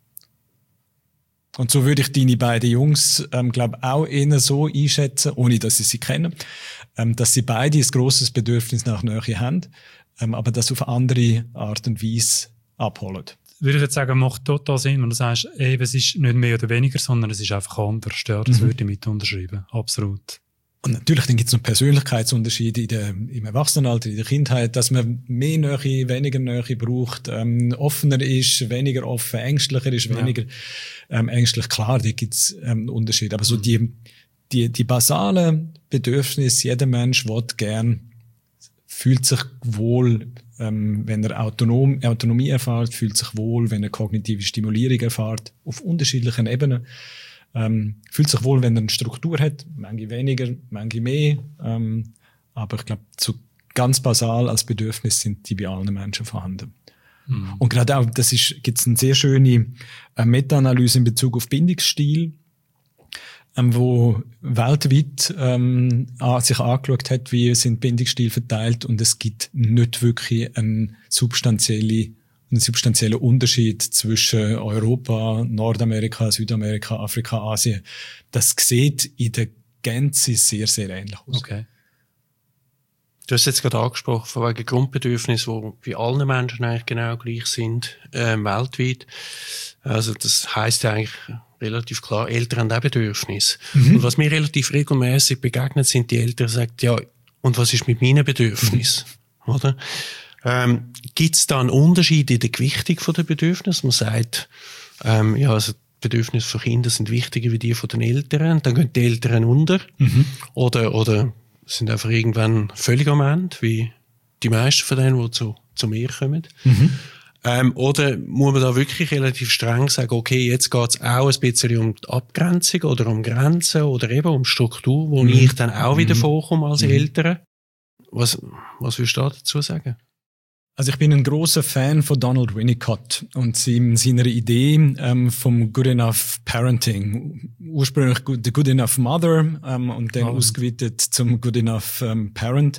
A: Und so würde ich deine beiden Jungs, glaube auch eher so einschätzen, ohne dass ich sie kenne, dass sie beide ein grosses Bedürfnis nach Nähe haben, aber das auf andere Art und Weise abholen.
D: Würde ich jetzt sagen, macht total Sinn, wenn du sagst, es ist nicht mehr oder weniger, sondern es ist einfach anders. Ja, das würde ich mit unterschreiben. Absolut.
A: Und natürlich, dann gibt es noch Persönlichkeitsunterschiede im Erwachsenenalter, in der Kindheit, dass man mehr Nähe, weniger Nähe braucht, offener ist, weniger offen, ängstlicher ist, weniger ängstlich. Klar, da gibt es Unterschiede. Aber so die basalen Bedürfnisse, jeder Mensch fühlt sich wohl, wenn er Autonomie erfährt, fühlt sich wohl, wenn er kognitive Stimulierung erfährt, auf unterschiedlichen Ebenen. Fühlt sich wohl, wenn er eine Struktur hat, manche weniger, manche mehr. Aber ich glaube, so ganz basal als Bedürfnis sind die bei allen Menschen vorhanden. Und gerade auch, gibt es eine sehr schöne Meta-Analyse in Bezug auf Bindungsstil, wo weltweit sich angeschaut hat, wie sind Bindungsstile verteilt, und es gibt nicht wirklich einen substanziellen Unterschied zwischen Europa, Nordamerika, Südamerika, Afrika, Asien. Das sieht in der Gänze sehr, sehr ähnlich aus.
C: Okay. Du hast jetzt gerade angesprochen, von wegen Grundbedürfnissen, die bei allen Menschen eigentlich genau gleich sind, weltweit. Also das heisst ja eigentlich relativ klar, Eltern haben auch Bedürfnisse. Und was mir relativ regelmäßig begegnet, sind die Eltern, die sagen, ja, und was ist mit meinen Bedürfnissen? Oder? Gibt es da einen Unterschied in der Gewichtung der Bedürfnisse? Man sagt, also die Bedürfnisse von Kindern sind wichtiger wie die von den Eltern, dann gehen die Eltern unter. Oder sind einfach irgendwann völlig am Ende, wie die meisten von denen, die zu mir kommen. Oder muss man da wirklich relativ streng sagen, okay, jetzt geht es auch ein bisschen um die Abgrenzung oder um Grenzen oder eben um Struktur, wo ich dann auch wieder vorkomme als Eltern? Was würdest du da dazu sagen?
A: Also ich bin ein großer Fan von Donald Winnicott und seiner Idee vom Good Enough Parenting. Ursprünglich The Good Enough Mother und dann ausgeweitet zum Good Enough Parent,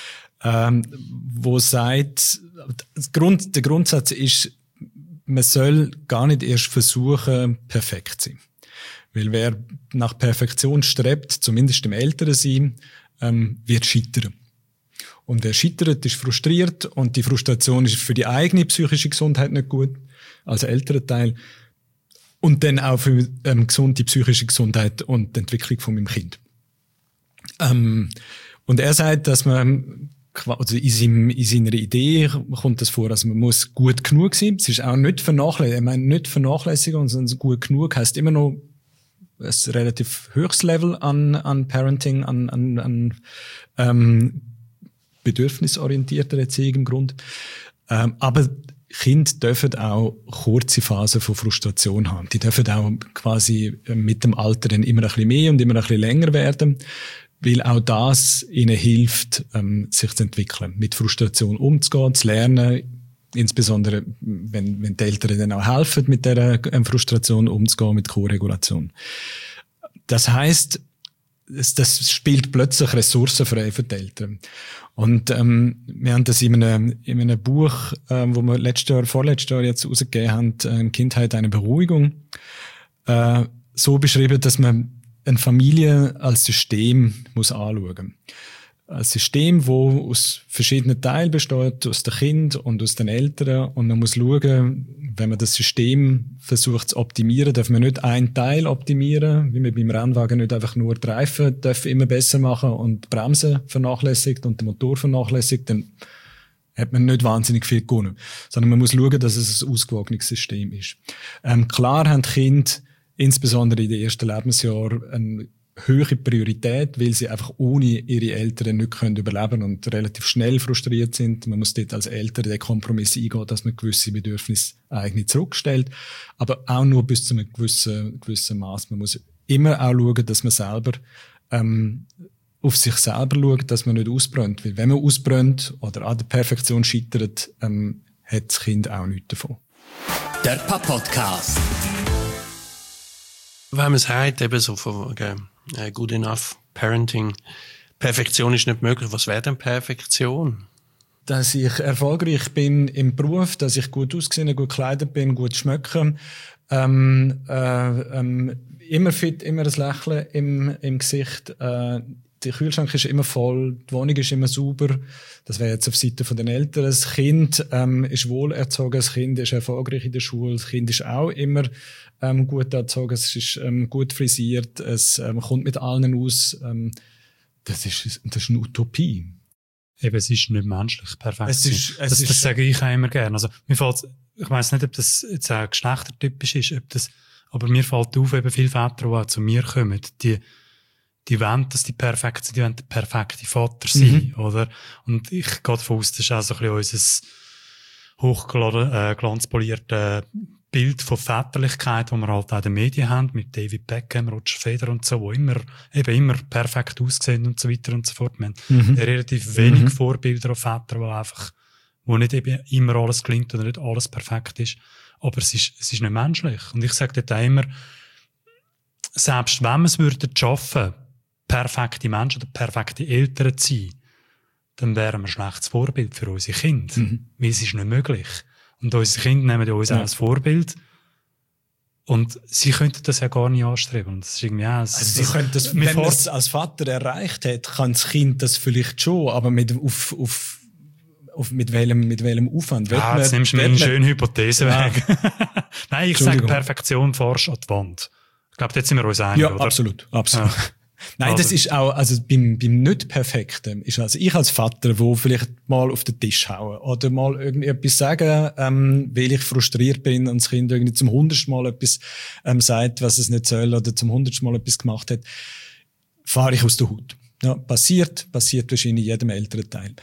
A: wo sagt, der Grundsatz ist, man soll gar nicht erst versuchen, perfekt zu sein. Weil wer nach Perfektion strebt, zumindest im älteren Sein, wird scheitern. Und wer scheitert, ist frustriert, und die Frustration ist für die eigene psychische Gesundheit nicht gut, als älterer Teil, und dann auch für die psychische Gesundheit und die Entwicklung von meinem Kind. Und er sagt, dass man, also in seiner Idee kommt das vor, also man muss gut genug sein. Es ist auch nicht vernachlässigen, sondern gut genug heisst immer noch ein relativ höchstes Level an Parenting, an bedürfnisorientierter Erziehung im Grunde. Aber Kinder dürfen auch kurze Phasen von Frustration haben. Die dürfen auch quasi mit dem Alter dann immer ein bisschen mehr und immer ein bisschen länger werden, weil auch das ihnen hilft, sich zu entwickeln, mit Frustration umzugehen, zu lernen, insbesondere wenn die Eltern dann auch helfen, mit dieser Frustration umzugehen, mit Co-Regulation. Das heisst, das spielt plötzlich Ressourcen frei für die Eltern. Und wir haben das in einem Buch, wo wir vorletztes Jahr jetzt rausgegeben haben, Kindheit eine Beruhigung, so beschrieben, dass man eine Familie als System muss anschauen. Ein System, wo aus verschiedenen Teilen besteht, aus den Kindern und aus den Eltern. Und man muss schauen, wenn man das System versucht zu optimieren, darf man nicht einen Teil optimieren, wie man beim Rennwagen nicht einfach nur die Reifen immer besser machen und die Bremsen vernachlässigt und den Motor vernachlässigt, dann hat man nicht wahnsinnig viel gewonnen. Sondern man muss schauen, dass es ein ausgewogenes System ist. Klar haben Kinder, insbesondere in den ersten Lebensjahren, eine hohe Priorität, weil sie einfach ohne ihre Eltern nicht überleben können und relativ schnell frustriert sind. Man muss dort als Eltern den Kompromiss eingehen, dass man gewisse Bedürfnisse eigentlich zurückstellt, aber auch nur bis zu einem gewissen Maß. Man muss immer auch schauen, dass man selber auf sich selber schaut, dass man nicht ausbrennt. Weil wenn man ausbrennt oder an der Perfektion scheitert, hat das Kind auch nichts davon.
B: Der Podcast.
C: Wenn man sagt, eben so von good enough parenting, Perfektion ist nicht möglich. Was wäre denn Perfektion?
A: Dass ich erfolgreich bin im Beruf, dass ich gut ausgesehen, gut gekleidet bin, gut schmecke, immer fit, immer ein Lächeln im Gesicht, der Kühlschrank ist immer voll, die Wohnung ist immer sauber. Das wäre jetzt auf Seite von den Eltern. Das Kind ist wohlerzogen, das Kind ist erfolgreich in der Schule, das Kind ist auch immer gut erzogen, es ist gut frisiert, es kommt mit allen aus. Das ist eine Utopie.
D: Eben, es ist nicht menschlich perfekt. Das sage ich auch immer gerne. Also, mir fällt, ich weiss nicht, ob das jetzt auch geschlechtertypisch ist, aber mir fällt auf, eben viele Väter, die auch zu mir kommen, die wollen, dass die perfekt sind, die wollen der perfekte Vater sein, oder? Und ich gehe davon aus, das ist auch so ein bisschen unser hochglanzpolierte Bild von Väterlichkeit, das wir halt auch in den Medien haben, mit David Beckham, Roger Federer und so, wo immer perfekt aussehen und so weiter und so fort. Wir haben relativ wenig Vorbilder auf Väter, wo nicht eben immer alles gelingt oder nicht alles perfekt ist. Aber es ist nicht menschlich. Und ich sage dort auch immer, selbst wenn wir es schaffen würden, perfekte Menschen oder perfekte Eltern zu sein, dann wären wir ein schlechtes Vorbild für unsere Kinder. Weil es ist nicht möglich. Und unsere Kinder nehmen uns auch als Vorbild. Und sie könnten das ja gar nicht anstreben. Und das ist irgendwie auch,
A: sie könnten das, wenn man es als Vater erreicht hat, kann das Kind das vielleicht schon, aber mit welchem Aufwand?
D: Jetzt nimmst du mir eine schöne Hypothese weg. Nein, ich sage, Perfektion forscht an die Wand. Ich glaube, jetzt sind wir uns einig,
A: ja,
D: oder?
A: Absolut. Ja. Nein, das ist auch, also beim Nicht-Perfekten ist also ich als Vater, wo vielleicht mal auf den Tisch hauen oder mal irgendetwas sagen, weil ich frustriert bin und das Kind irgendwie zum 100. Mal etwas sagt, was es nicht soll oder zum 100. Mal etwas gemacht hat, fahre ich aus der Haut. Ja, passiert wahrscheinlich jedem Elternteil.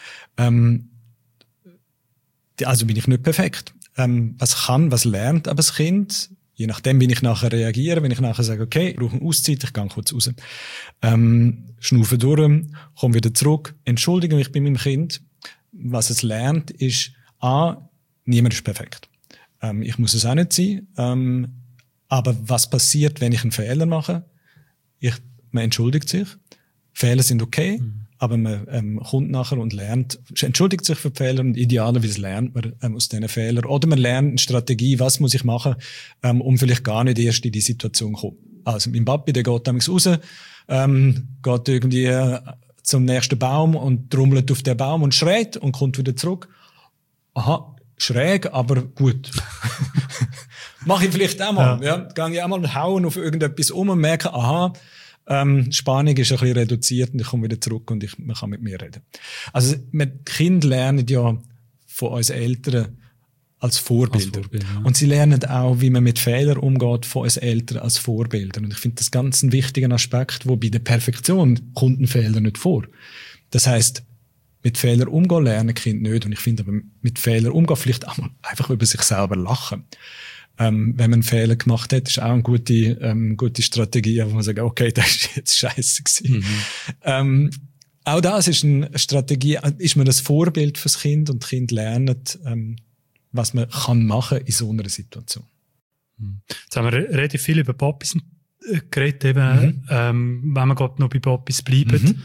A: Also bin ich nicht perfekt. Was lernt aber das Kind? Je nachdem, wie ich nachher reagiere, wenn ich nachher sage, okay, ich brauche eine Auszeit, ich gehe kurz raus. Schnaufe durch, komme wieder zurück, entschuldige mich bei meinem Kind. Was es lernt, ist, niemand ist perfekt. Ich muss es auch nicht sein. Aber was passiert, wenn ich einen Fehler mache? Man entschuldigt sich. Fehler sind okay. Aber man kommt nachher und lernt, entschuldigt sich für die Fehler und idealerweise lernt man aus diesen Fehlern. Oder man lernt eine Strategie, was muss ich machen, um vielleicht gar nicht erst in die Situation zu kommen. Also mein Papi, der geht damals raus, geht irgendwie zum nächsten Baum und trommelt auf den Baum und schreit und kommt wieder zurück. Aha, schräg, aber gut. Mache ich vielleicht auch mal. Ja. Gehe ich auch mal hauen auf irgendetwas und merke, Spannung ist ein bisschen reduziert und ich komme wieder zurück und man kann mit mir reden. Also, Kinder lernen ja von uns Eltern als Vorbilder. Und sie lernen auch, wie man mit Fehlern umgeht von uns Eltern als Vorbilder. Und ich finde das ganz einen wichtigen Aspekt, wo bei der Perfektion kommt ein Fehler nicht vor. Das heisst, mit Fehlern umgehen lernen Kind nicht. Und ich finde aber, mit Fehlern umgehen vielleicht auch mal einfach über sich selber lachen. Wenn man einen Fehler gemacht hat, ist auch eine gute Strategie, wo man sagt, okay, das ist jetzt scheisse gewesen. Auch das ist eine Strategie, ist man ein Vorbild fürs Kind und das Kind lernt, was man kann machen in so einer Situation.
D: Jetzt haben wir relativ viel über Papis geredet, eben, wenn wir gerade noch bei Papis bleiben.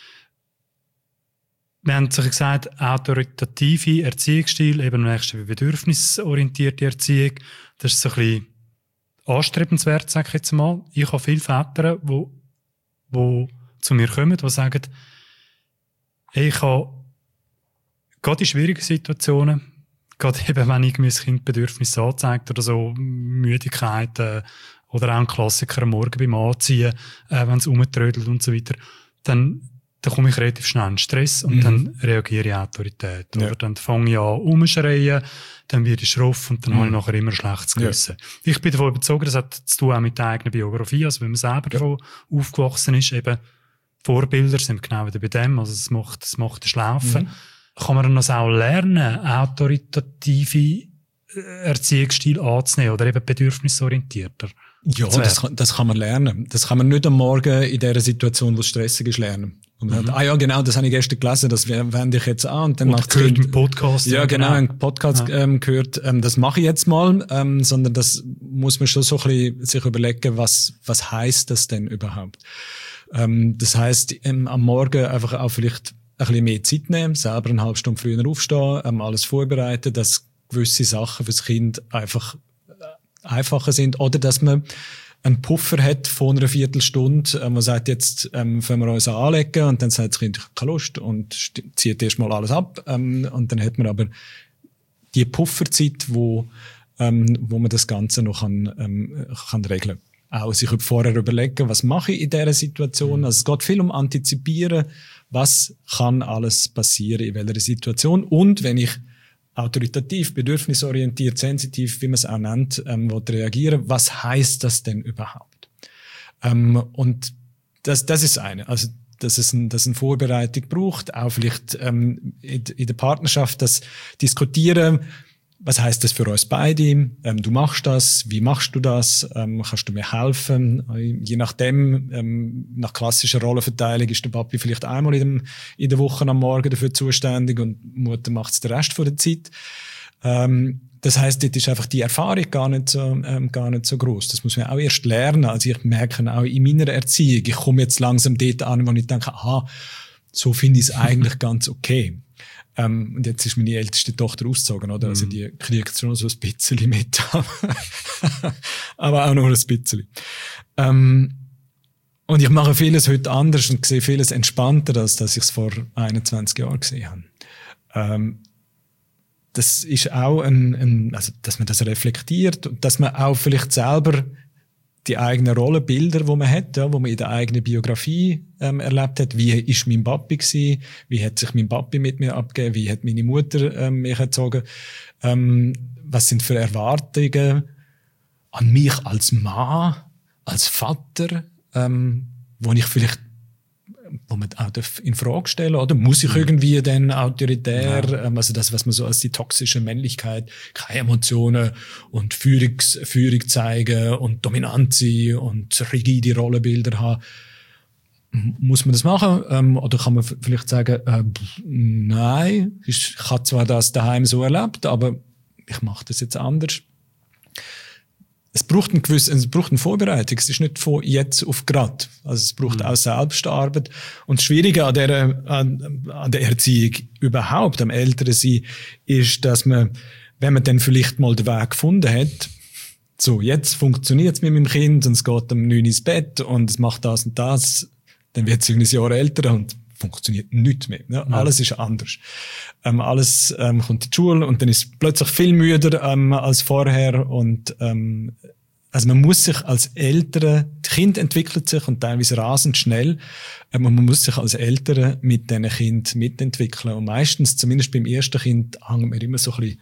D: Wir haben sich gesagt, autoritative Erziehungsstil, eben nächstes bedürfnisorientierte Erziehung, das ist so ein bisschen anstrebenswert, sage ich jetzt mal. Ich habe viele Väter, die zu mir kommen, die sagen, hey, ich habe gerade in schwierigen Situationen, gerade eben, wenn ich mein Kind Bedürfnisse anzeigt oder so, Müdigkeit, oder auch ein Klassiker am Morgen beim Anziehen, wenn es rumtrödelt und so weiter, dann komme ich relativ schnell in Stress und dann reagiere ich Autorität. Ja. Oder dann fange ich an umschreien, dann werde ich schroff und dann habe ich nachher immer ein schlechtes Gewissen. Ja. Ich bin davon überzeugt, das hat zu tun auch mit der eigenen Biografie, also wenn man selber davon aufgewachsen ist, eben Vorbilder sind genau wieder bei dem, also es macht das Laufen. Kann man das auch lernen, autoritative Erziehungsstil anzunehmen oder eben bedürfnisorientierter?
A: Ja, das kann man lernen. Das kann man nicht am Morgen in dieser Situation, wo es stressig ist, lernen. Und man sagt, ja, genau, das habe ich gestern gelesen, das wende ich jetzt an. Und dann macht
D: gehört im Podcast.
A: Ja, genau, einen Podcast gehört, das mache ich jetzt mal, sondern das muss man schon so ein bisschen sich überlegen, was heisst das denn überhaupt? Das heisst, am Morgen einfach auch vielleicht ein bisschen mehr Zeit nehmen, selber eine halbe Stunde früher aufstehen, alles vorbereiten, dass gewisse Sachen fürs Kind einfach einfacher sind, oder dass man einen Puffer hat von einer Viertelstunde, man sagt, jetzt fangen wir uns anlegen, und dann sagt das Kind, ich habe keine Lust, und zieht erstmal alles ab, und dann hat man aber die Pufferzeit, wo man das Ganze noch kann regeln. Auch sich vorher überlegen, was mache ich in dieser Situation. Also es geht viel um Antizipieren, was kann alles passieren in welcher Situation, und wenn ich autoritativ, bedürfnisorientiert, sensitiv, wie man es auch nennt, reagieren, was heisst das denn überhaupt? Und das ist eine. Also, dass es eine Vorbereitung braucht, auch vielleicht in der Partnerschaft das Diskutieren, was heisst das für uns beide? Du machst das, wie machst du das? Kannst du mir helfen? Je nachdem, nach klassischer Rollenverteilung ist der Papi vielleicht einmal in der Woche am Morgen dafür zuständig und die Mutter macht es den Rest von der Zeit. Das heisst, dort ist einfach die Erfahrung gar nicht so groß. Das muss man auch erst lernen. Also ich merke auch in meiner Erziehung, ich komme jetzt langsam dort an, wo ich denke, so finde ich es eigentlich ganz okay. Und jetzt ist meine älteste Tochter ausgezogen, oder? Also die kriegt schon so ein bisschen mit. Aber auch nur ein bisschen. Und ich mache vieles heute anders und sehe vieles entspannter, als dass ich es vor 21 Jahren gesehen habe. Das ist auch also, dass man das reflektiert und dass man auch vielleicht selber die eigenen Rollenbilder, die man hat, ja, wo man in der eigenen Biografie erlebt hat. Wie ist mein Papi gewesen? Wie hat sich mein Papi mit mir abgegeben? Wie hat meine Mutter mich erzogen? Was sind für Erwartungen an mich als Mann, als Vater, wo man auch in Frage stellen, oder? Muss ich irgendwie dann autoritär, also das, was man so als die toxische Männlichkeit, keine Emotionen und Führung zeigen und dominant sein und rigide Rollenbilder haben, muss man das machen? Oder kann man vielleicht sagen, nein, ich habe zwar das daheim so erlebt, aber ich mache das jetzt anders. Es braucht eine Vorbereitung. Es ist nicht von jetzt auf grad. Also es braucht auch Selbstarbeit. Und das Schwierige an der Erziehung überhaupt, am Älteren-Sein, ist, dass man, wenn man dann vielleicht mal den Weg gefunden hat, so, jetzt funktioniert es mit meinem Kind und es geht um 9 ins Bett und es macht das und das, dann wird es ein Jahr älter und funktioniert nichts mehr. Ne? Ja. Alles ist anders. Alles kommt in die Schule und dann ist es plötzlich viel müder als vorher. Und also man muss sich als Eltern, das Kind entwickelt sich und teilweise rasend schnell, man muss sich als Eltern mit diesen Kindern mitentwickeln. Und meistens, zumindest beim ersten Kind, hängt man immer so ein bisschen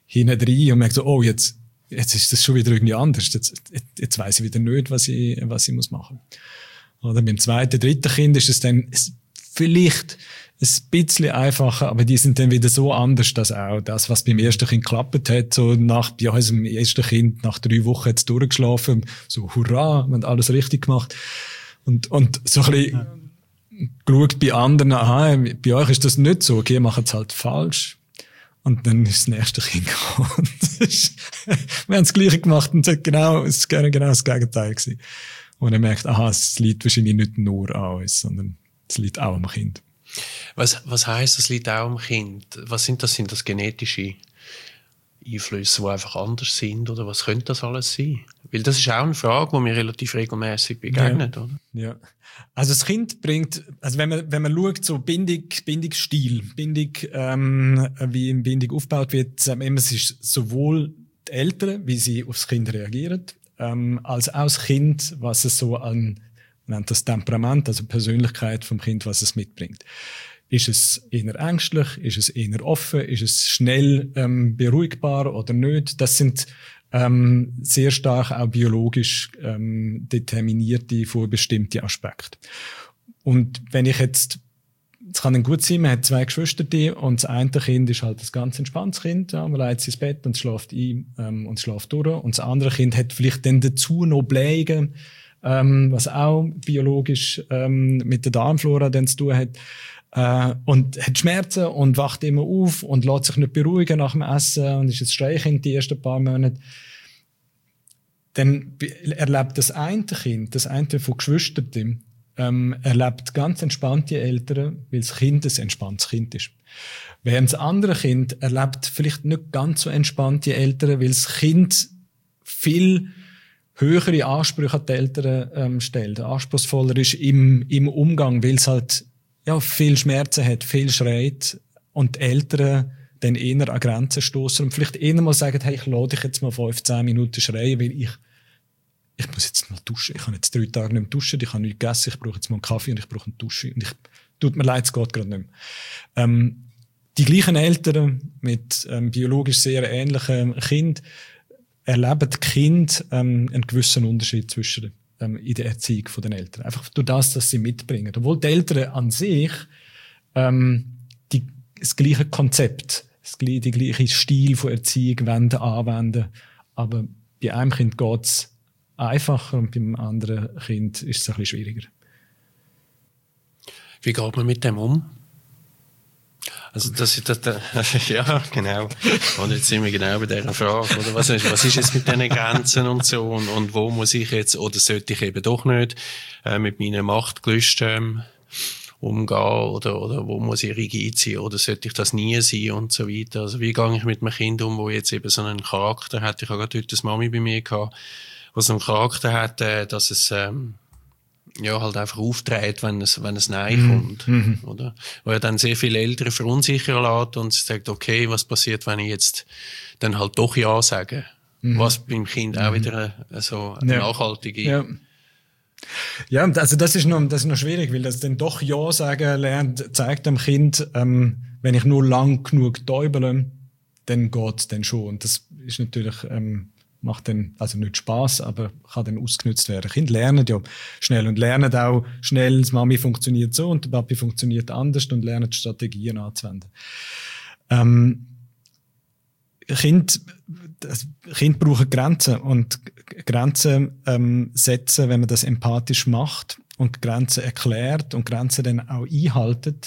A: hinten rein und merke so, oh, jetzt ist das schon wieder irgendwie anders. Jetzt weiss ich wieder nicht, was ich muss machen. Oder beim zweiten, dritten Kind ist es dann vielleicht ein bisschen einfacher, aber die sind dann wieder so anders, dass auch das, was beim ersten Kind geklappt hat, so bei unserem ersten Kind, nach 3 Wochen hat's durchgeschlafen, so hurra, wir haben alles richtig gemacht. Und so ein bisschen geschaut bei anderen, aha, bei euch ist das nicht so, okay, machen es halt falsch. Und dann ist das nächste Kind gekommen. Wir haben das Gleiche gemacht und es war genau das Gegenteil gewesen. Und er merkt, aha, es liegt wahrscheinlich nicht nur an uns, sondern es liegt auch am Kind.
C: Was heisst, es liegt auch am Kind? Was sind das? Sind das genetische Einflüsse, die einfach anders sind? Oder was könnte das alles sein? Weil das ist auch eine Frage, die mir relativ regelmäßig begegnet, oder?
A: Ja. Also das Kind bringt, also wenn man schaut, so Bindungsstil, wie eine Bindung aufgebaut wird, es ist sowohl die Eltern, wie sie aufs Kind reagieren, als auch das Kind, was es so an, man nennt das Temperament, also Persönlichkeit vom Kind, was es mitbringt. Ist es eher ängstlich? Ist es eher offen? Ist es schnell beruhigbar oder nicht? Das sind sehr stark auch biologisch determinierte, vorbestimmte Aspekte. Und wenn ich jetzt, es kann dann gut sein, man hat 2 Geschwister und das eine Kind ist halt das ganz entspanntes Kind, ja, man legt sich ins Bett und schläft ein und schläft durch. Und das andere Kind hat vielleicht dann dazu noch Blähungen, was auch biologisch mit der Darmflora dann zu tun hat. Und hat Schmerzen und wacht immer auf und lässt sich nicht beruhigen nach dem Essen und ist jetzt Streichkind die ersten paar Monate. Dann erlebt das eine Kind, das eine von Geschwistern, erlebt ganz entspannte Eltern, weil das Kind ein entspanntes Kind ist. Während das andere Kind erlebt vielleicht nicht ganz so entspannte Eltern, weil das Kind viel höhere Ansprüche an die Eltern stellt, anspruchsvoller ist im Umgang, weil es halt viel Schmerzen hat, viel schreit und die Eltern dann eher an Grenzen stoßen und vielleicht eher mal sagen, hey, ich lade dich jetzt mal 15 Minuten schreien, weil ich muss jetzt mal duschen. Ich kann jetzt 3 Tage nicht mehr duschen, ich habe nichts gegessen, ich brauche jetzt mal einen Kaffee und ich brauche eine Dusche. Und tut mir leid, es geht gerade nicht mehr. Die gleichen Eltern mit biologisch sehr ähnlichen Kind erleben die Kinder einen gewissen Unterschied zwischen in der Erziehung der Eltern. Einfach durch das, dass sie mitbringen. Obwohl die Eltern an sich das gleiche Konzept, die gleiche Stil von Erziehung anwenden, aber bei einem Kind geht's einfacher und beim anderen Kind ist es ein bisschen schwieriger.
C: Wie geht man mit dem um? Also ja, genau. Und jetzt sind wir genau bei dieser Frage, oder? Was ist jetzt mit diesen Grenzen und so? Und wo muss ich jetzt, oder sollte ich eben doch nicht mit meinen Machtgelüsten umgehen? Oder wo muss ich rigid sein? Oder sollte ich das nie sein? Und so weiter. Also wie gehe ich mit einem Kind um, wo jetzt eben so einen Charakter hat? Ich habe gerade heute eine Mami bei mir gehabt, die so einen Charakter hat, dass es halt einfach auftritt, wenn es Nein kommt, oder? Wo er dann sehr viele Eltern verunsichern lässt und sagt, okay, was passiert, wenn ich jetzt dann halt doch Ja sage? Was beim Kind auch wieder so nachhaltige...
A: Ja, also das ist noch schwierig, weil das dann doch Ja sagen lernt, zeigt dem Kind, wenn ich nur lang genug täubele, dann geht's dann schon. Und das ist natürlich... macht dann, also nicht Spass, aber kann dann ausgenutzt werden. Kinder lernen ja schnell und lernen auch schnell, die Mami funktioniert so und der Papi funktioniert anders und lernen die Strategien anzuwenden. Kinder brauchen Grenzen und Grenzen setzen, wenn man das empathisch macht und Grenzen erklärt und Grenzen dann auch einhaltet,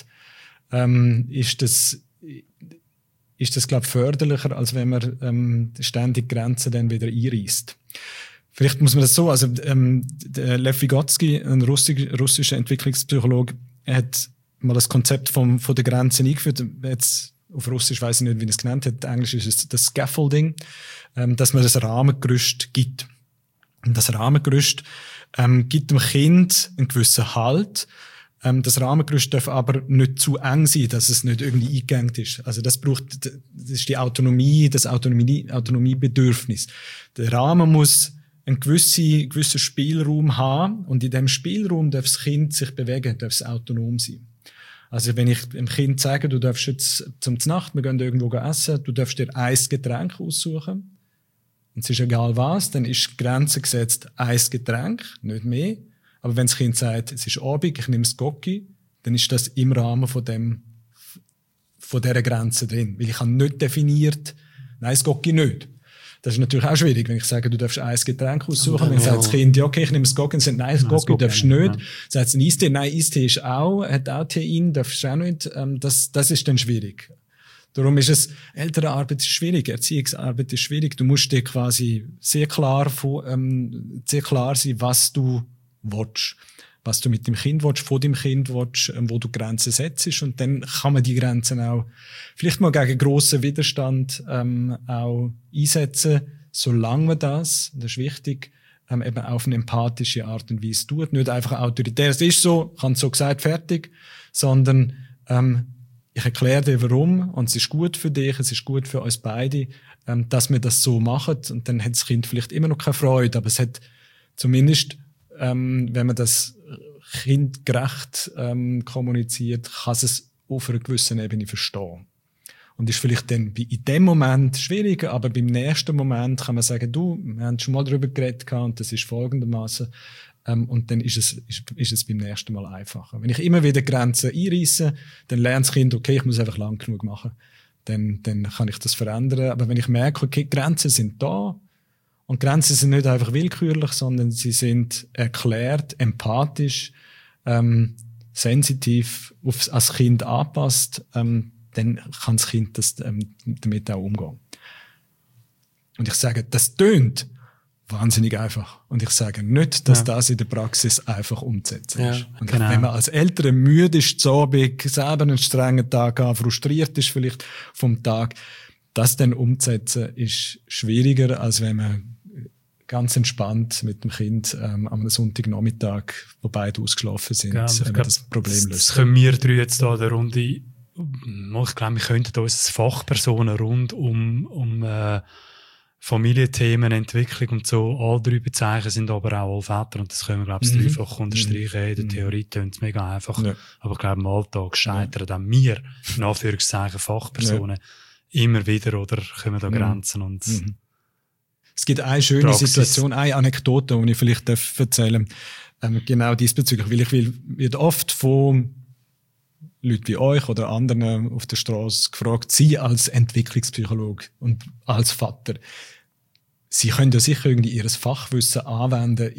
A: ist das, glaube ich, förderlicher, als wenn man ständig Grenzen dann wieder einreisst. Vielleicht muss man das so, also der Lev Vygotsky, ein russischer Entwicklungspsychologe, hat mal das Konzept von der Grenzen eingeführt. Jetzt auf Russisch weiß ich nicht, wie er es genannt hat. Englisch ist es das Scaffolding, dass man das Rahmengerüst gibt. Und das Rahmengerüst gibt dem Kind einen gewissen Halt. Das Rahmengerüst darf aber nicht zu eng sein, dass es nicht irgendwie eingegangen ist. Also das ist die Autonomie, das Autonomiebedürfnis. Der Rahmen muss einen gewissen Spielraum haben und in diesem Spielraum darf das Kind sich bewegen, darf es autonom sein. Also wenn ich dem Kind sage, du darfst jetzt zum Nacht, wir gehen irgendwo essen, du darfst dir ein Getränk aussuchen, und es ist egal was, dann ist die Grenze gesetzt, ein Getränk, nicht mehr. Aber wenn das Kind sagt, es ist Abend, ich nehme das Gocki, dann ist das im Rahmen von dieser Grenze drin. Weil ich habe nicht definiert, nein, das Gocki nicht. Das ist natürlich auch schwierig, wenn ich sage, du darfst ein Getränk aussuchen, dann sagt das Kind, ja, okay, ich nehme das Gocki, und sagt, nein, das Gocki darfst du nicht. Sagt es ein Eistee, nein, Eistee ist hat auch Tein, darfst du auch nicht. Das ist dann schwierig. Darum ist es, Elternarbeit ist schwierig, Erziehungsarbeit ist schwierig. Du musst dir quasi sehr klar sein, was du willst, was du mit dem Kind willst, von dem Kind willst, wo du Grenzen setzt. Und dann kann man die Grenzen auch vielleicht mal gegen grossen Widerstand auch einsetzen, solange man das ist wichtig, eben auf eine empathische Art und Weise tut. Nicht einfach autoritär, es ist so, ich habe es so gesagt, fertig, sondern ich erkläre dir, warum, und es ist gut für dich, es ist gut für uns beide, dass wir das so machen. Und dann hat das Kind vielleicht immer noch keine Freude, aber es hat zumindest, wenn man das kindgerecht kommuniziert, kann es auf einer gewissen Ebene verstehen. Und ist vielleicht dann in dem Moment schwierig, aber beim nächsten Moment kann man sagen, wir haben schon mal darüber geredet und das ist folgendermaßen. Und dann ist es beim nächsten Mal einfacher. Wenn ich immer wieder Grenzen einreisse, dann lernt das Kind, okay, ich muss einfach lang genug machen. Dann kann ich das verändern. Aber wenn ich merke, okay, Grenzen sind da, und Grenzen sind nicht einfach willkürlich, sondern sie sind erklärt, empathisch, sensitiv, ans Kind angepasst, dann kann das Kind damit auch umgehen. Und ich sage, das tönt wahnsinnig einfach. Und ich sage nicht, dass das in der Praxis einfach umzusetzen ist. Ja, und wenn man als Eltern müde ist, zu Abend, selber einen strengen Tag hat, frustriert ist vielleicht vom Tag, das dann umzusetzen, ist schwieriger, als wenn man ganz entspannt mit dem Kind am Sonntagnachmittag, wo beide ausgeschlafen sind, das Problem lösen.
D: Das können wir drei jetzt da in der Runde, ich glaube, wir könnten uns als Fachpersonen rund um Familienthemen, Entwicklung und so, alle drei bezeichnen, sind aber auch alle Väter, und das können wir, glaube ich, dreifach unterstreichen. In der Theorie tönt es mega einfach, aber ich glaube, im Alltag scheitern auch wir, in Anführungszeichen, Fachpersonen, immer wieder, oder kommen da Grenzen und
A: es gibt eine schöne Situation, eine Anekdote, die ich vielleicht erzählen darf, genau diesbezüglich, weil ich wird oft von Leuten wie euch oder anderen auf der Straße gefragt, Sie als Entwicklungspsychologe und als Vater, Sie können ja sicher irgendwie Ihr Fachwissen anwenden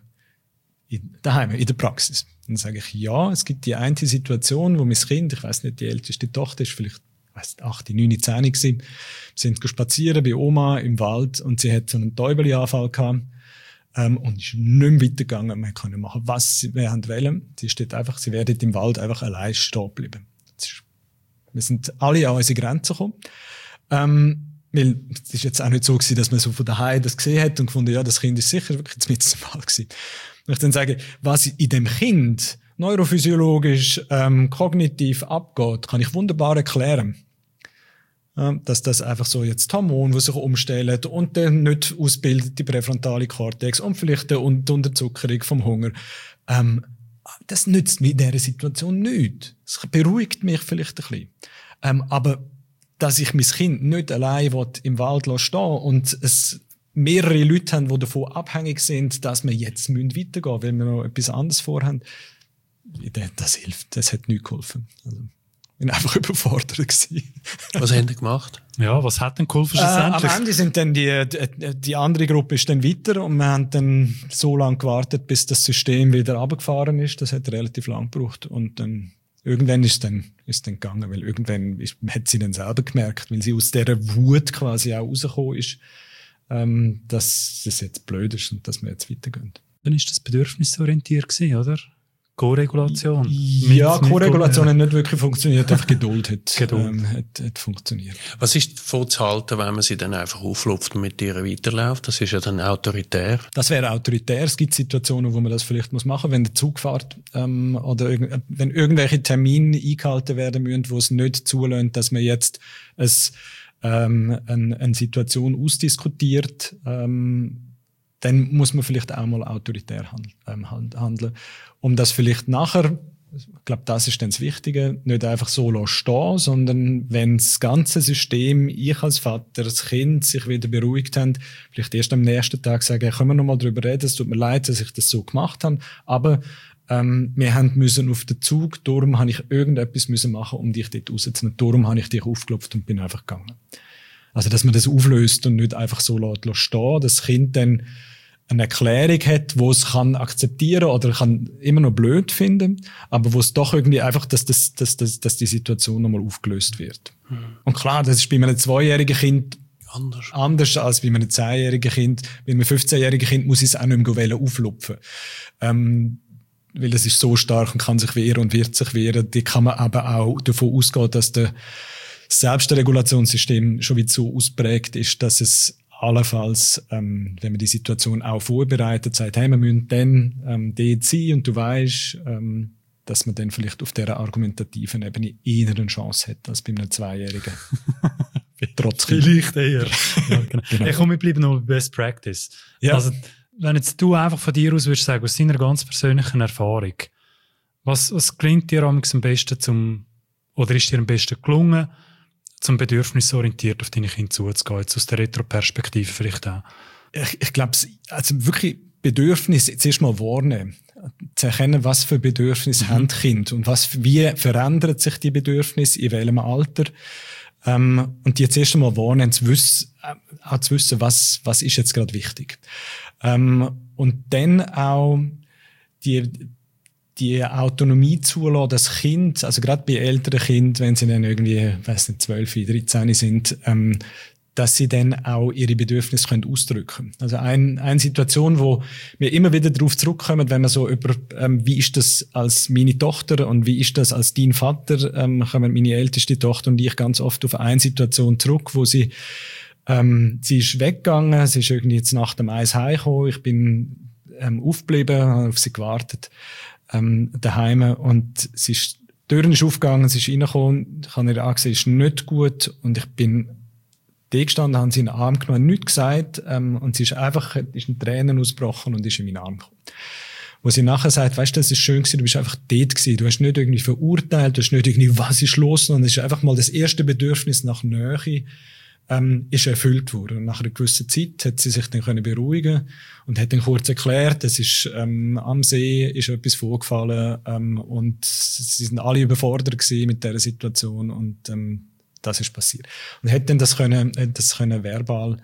A: daheim, in der Praxis. Dann sage ich, ja, es gibt die eine Situation, wo mein Kind, ich weiss nicht, die älteste Tochter ist vielleicht 8, 9, 10 gewesen. Wir sind spazieren bei Oma im Wald und sie hat so einen Täubeli-Anfall gehabt. Und ist nicht mehr weitergegangen. Wir können machen, was wir wollen. Sie wäre dort im Wald einfach allein stehen geblieben. Wir sind alle an unsere Grenzen gekommen. Weil es ist jetzt auch nicht so gewesen, dass man so von daheim das gesehen hat und gefunden, ja, das Kind ist sicher wirklich mit im Wald gewesen. Und ich dann sage, was in dem Kind neurophysiologisch, kognitiv abgeht, kann ich wunderbar erklären. Dass das einfach so jetzt Hormone, die sich umstellen und der nicht ausgebildete präfrontale Kortex und vielleicht die Unterzuckerung vom Hunger. Das nützt mir in dieser Situation nichts. Das beruhigt mich vielleicht ein bisschen. Aber dass ich mein Kind nicht allein im Wald stehen lasse und es mehrere Leute haben, die davon abhängig sind, dass wir jetzt weitergehen müssen, weil wir noch etwas anderes vorhaben, das hilft. Das hat nichts geholfen. Also, ich war einfach überfordert gewesen.
C: Was haben die gemacht?
D: Ja, was hat denn geholfen schlussendlich?
A: Am Ende sind dann die andere Gruppe ist dann weiter und wir haben dann so lange gewartet, bis das System wieder runtergefahren ist. Das hat relativ lang gebraucht und dann irgendwann ist es dann gegangen, weil irgendwann hat sie dann selber gemerkt, weil sie aus dieser Wut quasi auch rausgekommen ist, dass es jetzt blöd ist und dass wir jetzt weitergehen.
D: Dann ist das bedürfnisorientiert gewesen, oder? Co-Regulation.
A: Ja, Co-Regulation hat nicht wirklich funktioniert, einfach Geduld hat funktioniert.
C: Was ist davon zu halten, wenn man sie dann einfach auflupft und mit ihr weiterläuft? Das ist ja dann autoritär.
A: Das wäre autoritär. Es gibt Situationen, wo man das vielleicht machen muss, wenn der Zug fährt oder wenn irgendwelche Termine eingehalten werden müssen, wo es nicht zulässt, dass man jetzt eine Situation ausdiskutiert, dann muss man vielleicht auch mal autoritär handeln. Um das vielleicht nachher Ich glaube, das ist dann das Wichtige. Nicht einfach so stehen, sondern wenn das ganze System, ich als Vater, das Kind sich wieder beruhigt haben, vielleicht erst am nächsten Tag sagen, können wir noch mal drüber reden, es tut mir leid, dass ich das so gemacht habe, aber wir haben müssen auf den Zug, darum habe ich irgendetwas müssen machen, um dich dort rauszunehmen. Darum habe ich dich aufgeklopft und bin einfach gegangen. Also, dass man das auflöst und nicht einfach so lässt stehen, dass das Kind dann eine Erklärung hat, wo es kann akzeptieren oder kann immer noch blöd finden, aber wo es doch irgendwie einfach, dass die Situation nochmal aufgelöst wird. Und klar, das ist bei einem 2-jährigen Kind anders als bei einem 10-jährigen Kind. Bei einem 15-jährigen Kind muss ich es auch nicht mehr auflupfen. Weil es ist so stark und kann sich wehren und wird sich wehren. Die kann man aber auch davon ausgehen, dass das Selbstregulationssystem schon wieder so ausprägt ist, dass es allenfalls, wenn man die Situation auch vorbereitet, sagt, hey, wir müssen dann dort sein und du weisst, dass man dann vielleicht auf dieser argumentativen Ebene eher eine Chance hat als bei einem 2-Jährigen. Trotzdem.
D: Vielleicht eher. Ja, genau. Hey, komm, wir bleiben noch bei Best Practice. Ja. Also, wenn jetzt du einfach von dir aus würdest sagen, aus deiner ganz persönlichen Erfahrung, was gelingt dir am besten oder ist dir am besten gelungen, zum bedürfnisorientiert auf deine Kinder zuzugehen, jetzt aus der Retro-Perspektive vielleicht auch?
A: Ich glaube, also wirklich Bedürfnisse zuerst mal wahrnehmen. Zu erkennen, was für Bedürfnisse haben die Kinder und wie verändern sich die Bedürfnisse, in welchem Alter. Und die zuerst einmal wahrnehmen, auch zu wissen, was ist jetzt gerade wichtig. Und dann auch die Autonomie zulassen, das Kind, also gerade bei älteren Kindern, wenn sie dann irgendwie, 12, 13 sind, dass sie dann auch ihre Bedürfnisse können ausdrücken. Also eine Situation, wo wir immer wieder darauf zurückkommen, wenn man so über, wie ist das als meine Tochter und wie ist das als dein Vater, kommen meine älteste Tochter und ich ganz oft auf eine Situation zurück, wo sie ist weggegangen, sie ist irgendwie jetzt nach dem Eis heimgekommen, ich bin aufgeblieben, habe auf sie gewartet, daheim, und die Tür ist aufgegangen, sie ist reingekommen, ich habe ihr angesehen, es ist nicht gut, und ich bin da gestanden, haben sie in den Arm genommen, nichts gesagt, und sie ist in Tränen ausgebrochen und ist in meinen Arm gekommen. Wo sie nachher sagt, weißt du, das ist schön gewesen, du bist einfach dort gewesen, du hast nicht irgendwie verurteilt, du hast nicht irgendwie, was ist los, sondern es ist einfach mal das erste Bedürfnis nach Nähe, ist erfüllt worden. Und nach einer gewissen Zeit hat sie sich dann können beruhigen und hat dann kurz erklärt, es ist, am See ist etwas vorgefallen, und sie sind alle überfordert gewesen mit dieser Situation, und, das ist passiert. Und hat dann das können verbal,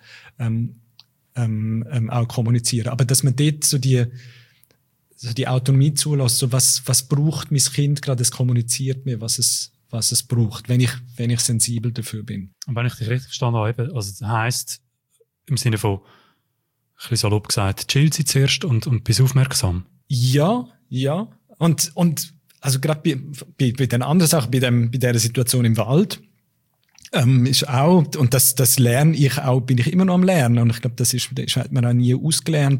A: auch kommunizieren. Aber dass man dort so die Autonomie zulässt, so was braucht mein Kind gerade, es kommuniziert mir, was es braucht, wenn ich sensibel dafür bin.
D: Und wenn ich dich richtig verstanden habe, also das heisst, im Sinne von, ein bisschen salopp gesagt, chill sie zuerst und bist aufmerksam.
A: Ja. Und also gerade bei den anderen Sachen, bei dieser Situation im Wald, ist auch, und das lerne ich auch, bin ich immer noch am Lernen, und ich glaube, das hat man auch nie ausgelernt,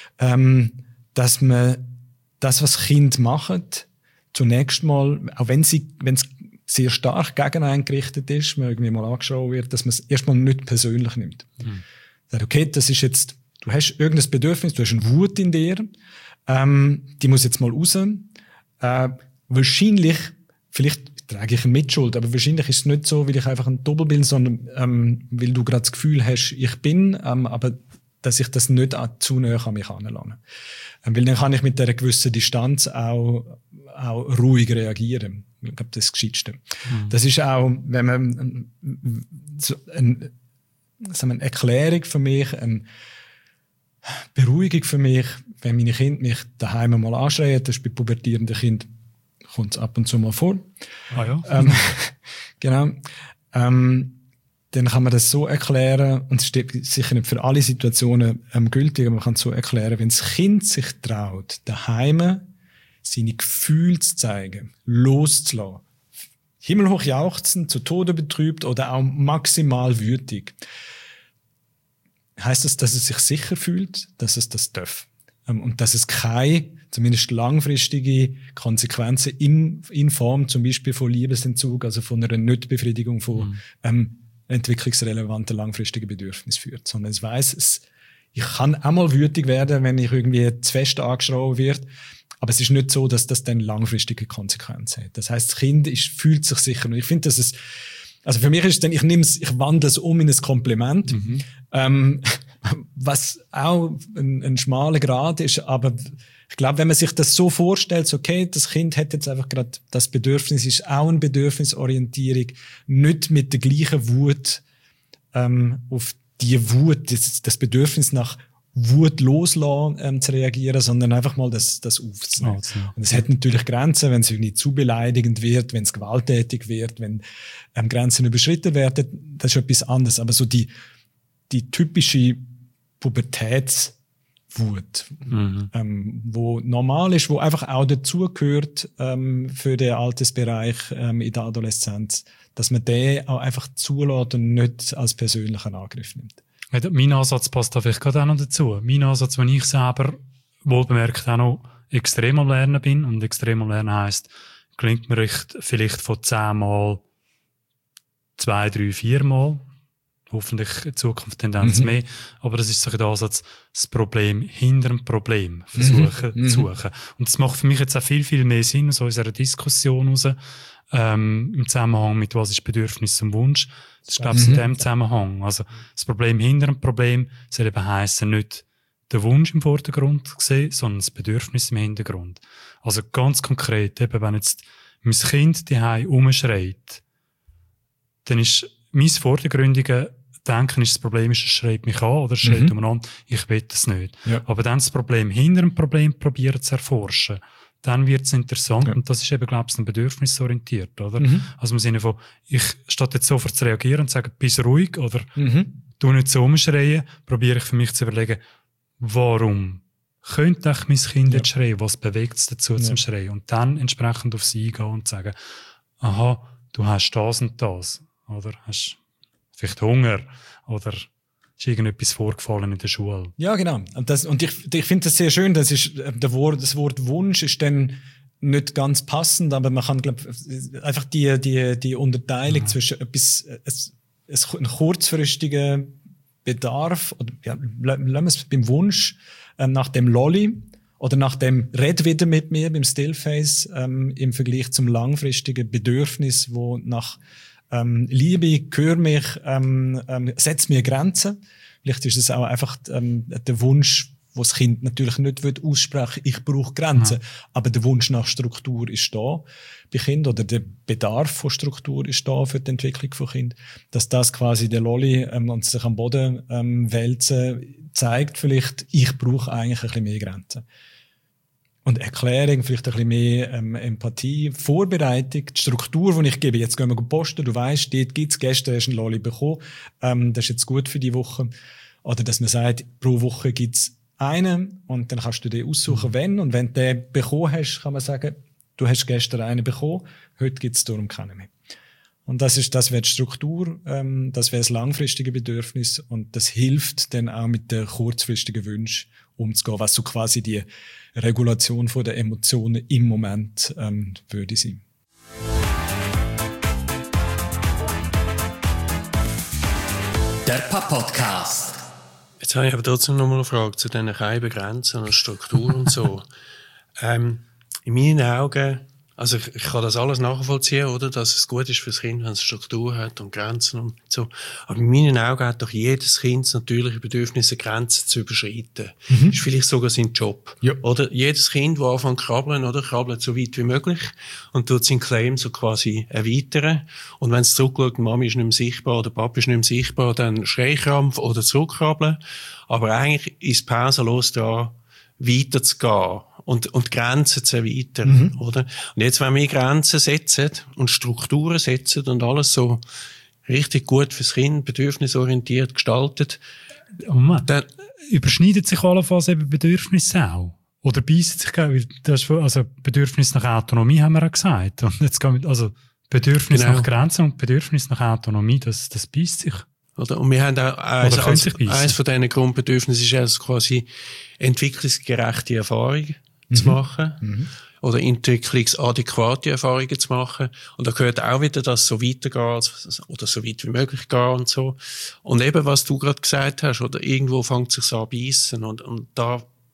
A: dass man das, was Kinder machen, zunächst mal, auch wenn es sehr stark gegen einen gerichtet ist, man irgendwie mal angeschaut wird, dass man es erstmal nicht persönlich nimmt. Sagt, okay, das ist jetzt, du hast irgendein Bedürfnis, du hast eine Wut in dir, die muss jetzt mal raus. Wahrscheinlich, vielleicht trage ich eine Mitschuld, aber wahrscheinlich ist es nicht so, weil ich einfach ein Doppel bin, sondern weil du gerade das Gefühl hast, ich bin, aber dass ich das nicht zu nahe an mich heranlasse. Weil dann kann ich mit dieser gewissen Distanz auch ruhig reagieren. Ich glaube, das ist das Gescheitste. Das ist auch, wenn man so eine Erklärung für mich, eine Beruhigung für mich, wenn meine Kinder mich daheim mal anschreien, das ist bei pubertierenden Kindern, kommt es ab und zu mal vor.
D: Ah ja.
A: Genau. Dann kann man das so erklären, und es steht sicher nicht für alle Situationen gültig, aber man kann es so erklären, wenn das Kind sich traut, daheim seine Gefühle zu zeigen, loszulassen, himmelhoch jauchzen, zu Tode betrübt oder auch maximal wütig, heisst das, dass es sich sicher fühlt, dass es das darf. Und dass es keine, zumindest langfristige Konsequenzen in Form zum Beispiel von Liebesentzug, also von einer Nichtbefriedigung von entwicklungsrelevanten langfristigen Bedürfnissen führt. Sondern es weiss, ich kann auch mal wütig werden, wenn ich irgendwie zu fest angeschrien wird, Aber es ist nicht so, dass das dann langfristige Konsequenzen hat. Das heisst, das Kind fühlt sich sicher. Und ich finde, dass es, also für mich ist es dann, ich wandle es um in ein Kompliment, was auch ein schmaler Grad ist, aber ich glaube, wenn man sich das so vorstellt, so, okay, das Kind hat jetzt einfach gerade das Bedürfnis, ist auch eine Bedürfnisorientierung, nicht mit der gleichen Wut auf die Wut, das Bedürfnis nach Wut loslassen, zu reagieren, sondern einfach mal das aufzunehmen. Und es hat natürlich Grenzen, wenn es nicht zu beleidigend wird, wenn es gewalttätig wird, wenn Grenzen überschritten werden, das ist etwas anderes. Aber so die typische Pubertätswut, wo normal ist, wo einfach auch dazugehört für den Altersbereich in der Adoleszenz, dass man den auch einfach zulässt und nicht als persönlichen Angriff nimmt.
D: Mein Ansatz passt da vielleicht gerade auch noch dazu. Mein Ansatz, wenn ich selber wohlbemerkt auch noch extrem am Lernen bin, und extrem am Lernen heisst, gelingt mir vielleicht von 10 Mal 2, 3, 4 Mal. Hoffentlich in Zukunft Tendenz mehr. Aber das ist so der Ansatz, das Problem hinter dem Problem versuchen zu suchen. Und das macht für mich jetzt auch viel, viel mehr Sinn aus unserer Diskussion raus, im Zusammenhang mit was ist Bedürfnis und Wunsch. Das ist, glaube ich, in dem Zusammenhang. Also, das Problem hinter dem Problem soll eben heissen, nicht den Wunsch im Vordergrund sehen, sondern das Bedürfnis im Hintergrund. Also, ganz konkret, eben, wenn jetzt mein Kind daheim rumschreit, dann ist mein vordergründige Denken ist, das Problem ist, es schreit mich an oder es schreit umeinander, ich will das nicht. Ja. Aber dann das Problem hinter dem Problem probieren zu erforschen, dann wird es interessant, und das ist eben, glaube ich, ein bedürfnisorientiert, oder? Also im Sinne von, statt jetzt sofort zu reagieren und zu sagen, bist ruhig oder du nicht so umschreien, probiere ich für mich zu überlegen, warum könnte ich mein Kind jetzt schreien, was bewegt es dazu zum Schreien, und dann entsprechend auf sie eingehen und sagen, aha, du hast das und das, oder hast vielleicht Hunger, oder ist irgendetwas vorgefallen in der Schule.
A: Ja, genau. Und ich finde das sehr schön. Das Wort Wunsch ist dann nicht ganz passend, aber man kann, glaube ich, einfach die Unterteilung zwischen etwas, ein kurzfristiger Bedarf, oder lassen wir es beim Wunsch, nach dem Lolli, oder nach dem Red wieder mit mir, beim Stillface, im Vergleich zum langfristigen Bedürfnis, wo nach Liebe, hör mich, setz mir Grenzen. Vielleicht ist es auch einfach der Wunsch, wo das Kind natürlich nicht aussprechen will, ich brauche Grenzen. Aber der Wunsch nach Struktur ist da bei Kindern, oder der Bedarf von Struktur ist da für die Entwicklung von Kind. Dass das quasi der Lolli und sich am Boden wälzen zeigt vielleicht, ich brauche eigentlich ein bisschen mehr Grenzen. Und Erklärung, vielleicht ein bisschen mehr Empathie, Vorbereitung, die Struktur, die ich gebe. Jetzt gehen wir posten, du weisst, dort gibt's, gestern hast du einen Lolli bekommen, das ist jetzt gut für die Woche. Oder dass man sagt, pro Woche gibt's einen, und dann kannst du den aussuchen, wenn. Und wenn du den bekommen hast, kann man sagen, du hast gestern einen bekommen, heute gibt's darum keinen mehr. Und das wäre die Struktur, das wäre das langfristige Bedürfnis, und das hilft dann auch mit den kurzfristigen Wünschen umzugehen, was so quasi die Regulation von der Emotionen im Moment würde sein.
B: Der Podcast.
C: Jetzt habe ich aber trotzdem noch mal eine Frage zu diesen kleinen Grenzen und Struktur und so. In meinen Augen, also ich kann das alles nachvollziehen, oder, dass es gut ist fürs Kind, wenn es Struktur hat und Grenzen und so. Aber in meinen Augen hat doch jedes Kind das natürliche Bedürfnis, Grenzen zu überschreiten. Ist vielleicht sogar sein Job. Ja. Oder jedes Kind, das anfängt zu krabbeln, oder, krabbelt so weit wie möglich und tut seinen Claim so quasi erweitern. Und wenn es zurückschaut, Mami ist nicht mehr sichtbar oder Papa ist nicht mehr sichtbar, dann Schreikrampf oder zurückkrabbeln. Aber eigentlich ist pausenlos da, weiterzugehen und Grenzen zu erweitern, oder? Und jetzt, wenn wir Grenzen setzen und Strukturen setzen und alles so richtig gut fürs Kind, bedürfnisorientiert gestaltet,
D: dann überschneidet sich allenfalls eben Bedürfnisse auch. Oder beißen sich, also Bedürfnis nach Autonomie haben wir auch gesagt. Und jetzt gehen wir, also Bedürfnis nach Grenzen und Bedürfnis nach Autonomie, das beißt sich.
C: Oder? Und wir haben auch eines von diesen Grundbedürfnissen ist also quasi entwicklungsgerechte Erfahrungen zu machen. Oder entwicklungsadäquate Erfahrungen zu machen. Und da gehört auch wieder, dass so weitergeht, oder so weit wie möglich geht und so. Und eben, was du gerade gesagt hast, oder irgendwo fängt es sich an beißen. Und da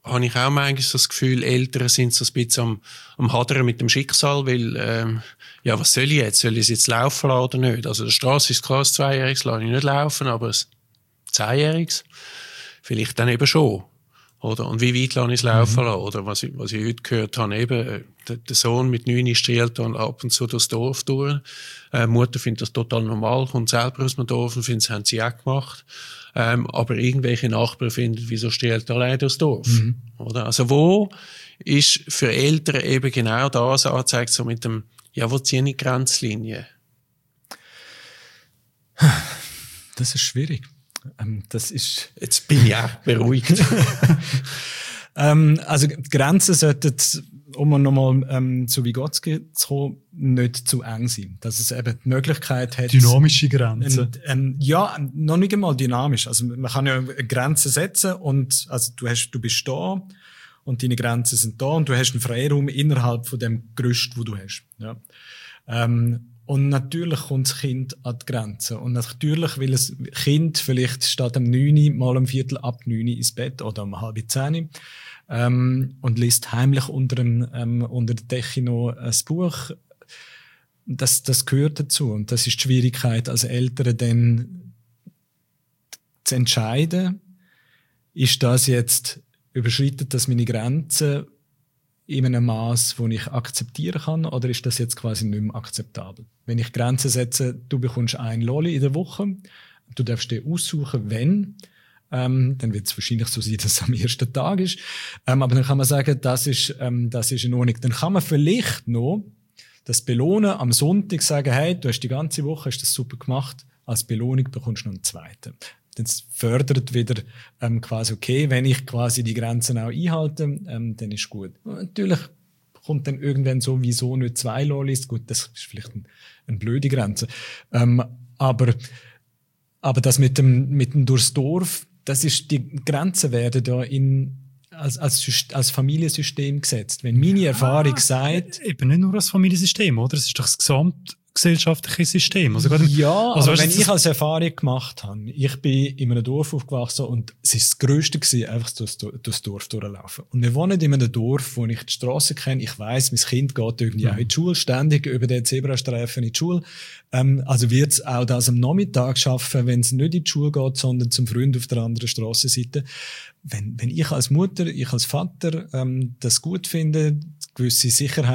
C: habe ich auch manchmal so das Gefühl, Eltern sind so ein bisschen am Hadern mit dem Schicksal, weil, ja, was soll ich jetzt? Soll ich es jetzt laufen lassen oder nicht? Also, der Strasse ist klar, ein 2-Jähriges lasse ich nicht laufen, aber ein 10-Jähriges vielleicht dann eben schon. Oder? Und wie weit lasse ich es laufen lassen? Oder was ich heute gehört habe, eben, der Sohn mit 9 striehlt dann ab und zu durchs Dorf durch. Mutter findet das total normal, kommt selber aus dem Dorf und findet, das haben sie auch gemacht. Aber irgendwelche Nachbarn finden, wieso striehlt er allein durchs Dorf? Oder? Also wo ist für Eltern eben genau das angezeigt, so mit dem, ja, wo ziehen die Grenzlinien?
A: Das ist schwierig.
C: Jetzt bin ich auch beruhigt.
A: Also die Grenzen sollten, um nochmal zu Vygotsky zu kommen, nicht zu eng sein. Dass es eben die Möglichkeit hat...
D: Dynamische Grenzen.
A: Ja, noch nicht einmal dynamisch. Also man kann ja Grenzen setzen und also du bist da und deine Grenzen sind da und du hast einen Freiraum innerhalb von dem Gerüst, wo du hast. Ja. Und natürlich kommt das Kind an die Grenze. Und natürlich will das Kind vielleicht statt um 9 mal um Viertel ab 9 ins Bett oder um 9:30 und liest heimlich unter der Decke noch ein Buch. Das gehört dazu. Und das ist die Schwierigkeit als Eltern, dann zu entscheiden, ist das jetzt, überschreitet das meine Grenzen in einem Maß, wo ich akzeptieren kann, oder ist das jetzt quasi nicht mehr akzeptabel? Wenn ich Grenzen setze, du bekommst ein Lolli in der Woche, du darfst dir aussuchen, wenn, dann wird es wahrscheinlich so sein, dass es am ersten Tag ist. Aber dann kann man sagen, das ist in Ordnung. Dann kann man vielleicht noch das belohnen, am Sonntag sagen, hey, du hast die ganze Woche, hast das super gemacht, als Belohnung bekommst du noch einen zweiten. Das fördert wieder quasi, okay, wenn ich quasi die Grenzen auch einhalte, dann ist gut. Und natürlich kommt dann irgendwann sowieso nicht 2 Lollis. Gut, das ist vielleicht eine blöde Grenze. Aber das mit dem durchs Dorf, das ist, die Grenzen werden da als Familiensystem gesetzt. Wenn meine Erfahrung sagt...
D: Eben nicht nur als Familiensystem, oder? Es ist doch das gesamtgesellschaftliche System. Also
A: aber wenn ich als Erfahrung gemacht habe, ich bin in einem Dorf aufgewachsen und es ist das Grösste gewesen, einfach durchs Dorf durchlaufen. Und wir wohnen in einem Dorf, wo ich die Strasse kenne. Ich weiss, mein Kind geht irgendwie auch in die Schule, ständig über den Zebrastreifen in die Schule. Also wird es auch das am Nachmittag schaffen, wenn es nicht in die Schule geht, sondern zum Freund auf der anderen Strassenseite. Wenn ich als Mutter, ich als Vater das gut finde, gewisse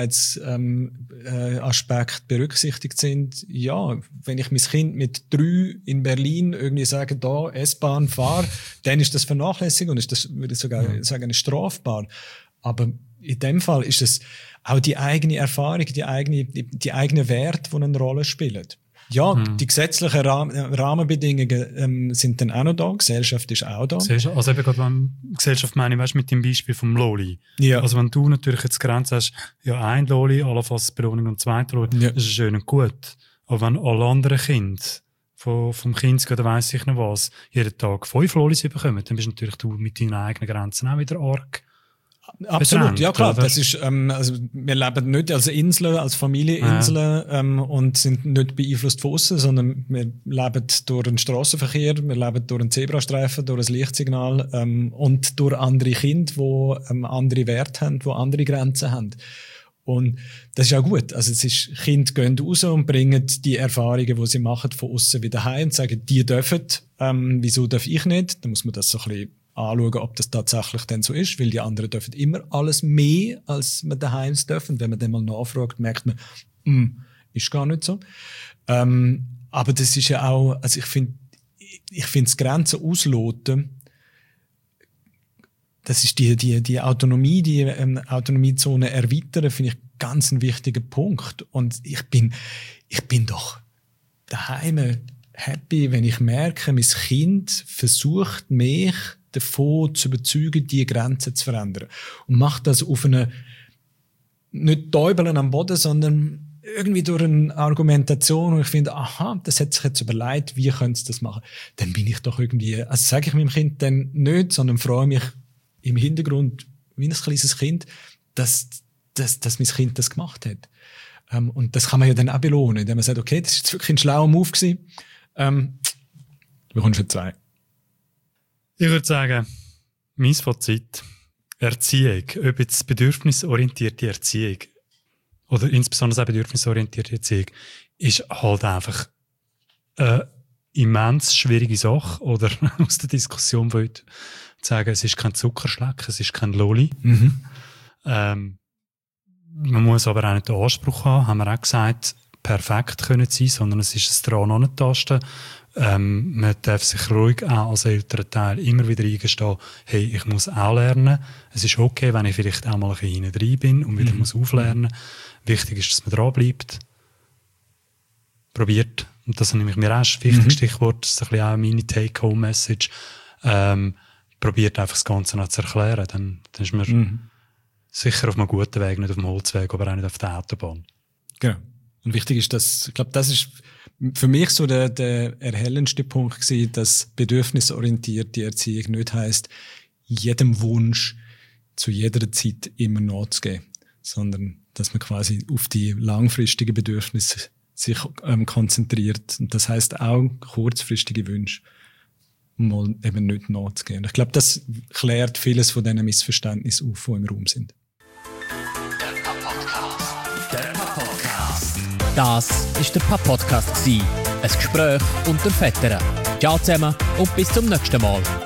A: Sicherheitsaspekte berücksichtigt sind, ja, wenn ich mein Kind mit 3 in Berlin irgendwie sage, da S-Bahn fahr, dann ist das vernachlässigt und ist das, würde ich sogar sagen, strafbar. Aber in dem Fall ist es auch die eigene Erfahrung, die eigene Werte, die eine Rolle spielen. Ja, die gesetzlichen Rahmenbedingungen sind dann auch noch da. Gesellschaft ist auch da.
D: Also eben gerade, wenn Gesellschaft meine ich, weißt, mit dem Beispiel vom Loli. Ja. Also wenn du natürlich jetzt Grenze hast, ja, ein Loli, allenfalls Belohnung und 2 Loli, ja, das ist schön und gut. Aber wenn alle anderen Kinder vom Kind, oder weiss ich noch was, jeden Tag 5 Lolis bekommen, dann bist natürlich du mit deinen eigenen Grenzen auch wieder arg.
A: Absolut,
D: bedrängt,
A: ja klar.
D: Oder?
A: Das ist, also wir leben nicht als Inseln, als Familieninseln und sind nicht beeinflusst von aussen, sondern wir leben durch den Strassenverkehr, wir leben durch einen Zebrastreifen, durch ein Lichtsignal und durch andere Kinder, die andere Werte haben, die andere Grenzen haben. Und das ist auch gut. Also es ist, Kinder gehen raus und bringen die Erfahrungen, die sie machen, von aussen wieder heim und sagen, die dürfen, wieso darf ich nicht? Dann muss man das so ein bisschen anschauen, ob das tatsächlich dann so ist, weil die anderen dürfen immer alles mehr, als man daheim dürfen. Wenn man dann mal nachfragt, merkt man, ist gar nicht so. Aber das ist ja auch, also ich finde das Grenzen ausloten, das ist die Autonomie, die Autonomiezone erweitern, finde ich ganz ein wichtiger Punkt. Und ich bin doch daheim happy, wenn ich merke, mein Kind versucht mich davon zu überzeugen, die Grenzen zu verändern. Und macht das auf eine, nicht Täubeln am Boden, sondern irgendwie durch eine Argumentation, und ich finde, aha, das hat sich jetzt überlegt, wie können sie das machen? Dann bin ich doch irgendwie, also sage ich meinem Kind dann nicht, sondern freue mich im Hintergrund, wie ein kleines Kind, dass mein Kind das gemacht hat. Und das kann man ja dann auch belohnen, indem man sagt, okay, das ist jetzt wirklich ein schlauer Move gewesen. Du bekommst schon 2.
D: Ich würde sagen, mein Fazit Erziehung, ob jetzt bedürfnisorientierte Erziehung oder insbesondere auch bedürfnisorientierte Erziehung, ist halt einfach eine immens schwierige Sache. Oder aus der Diskussion wollte ich sagen, es ist kein Zuckerschlecken, es ist kein Lolli. Man muss aber auch nicht den Anspruch haben wir auch gesagt, perfekt können sein, sondern es ist ein dran antasten. Man darf sich ruhig auch als älterer Teil immer wieder eingestehen, hey, ich muss auch lernen. Es ist okay, wenn ich vielleicht auch mal ein bisschen hinten drin bin und wieder muss auflernen. Wichtig ist, dass man dran bleibt. Probiert. Und das nehme ich mir auch das wichtigste Stichwort, das ist ein bisschen auch meine Take-Home-Message. Probiert einfach das Ganze noch zu erklären. Dann ist man sicher auf einem guten Weg, nicht auf dem Holzweg, aber auch nicht auf der Autobahn.
A: Genau. Und wichtig ist, dass, ich glaube, das ist für mich so der erhellendste Punkt gewesen, dass bedürfnisorientierte Erziehung nicht heisst, jedem Wunsch zu jeder Zeit immer nachzugeben, sondern dass man quasi auf die langfristigen Bedürfnisse sich konzentriert. Und das heisst auch kurzfristige Wünsche mal eben nicht nachzugeben. Ich glaube, das klärt vieles von diesen Missverständnissen auf, die im Raum sind.
B: Das war der Papp-Podcast. Ein Gespräch unter Vätern. Ciao zusammen und bis zum nächsten Mal.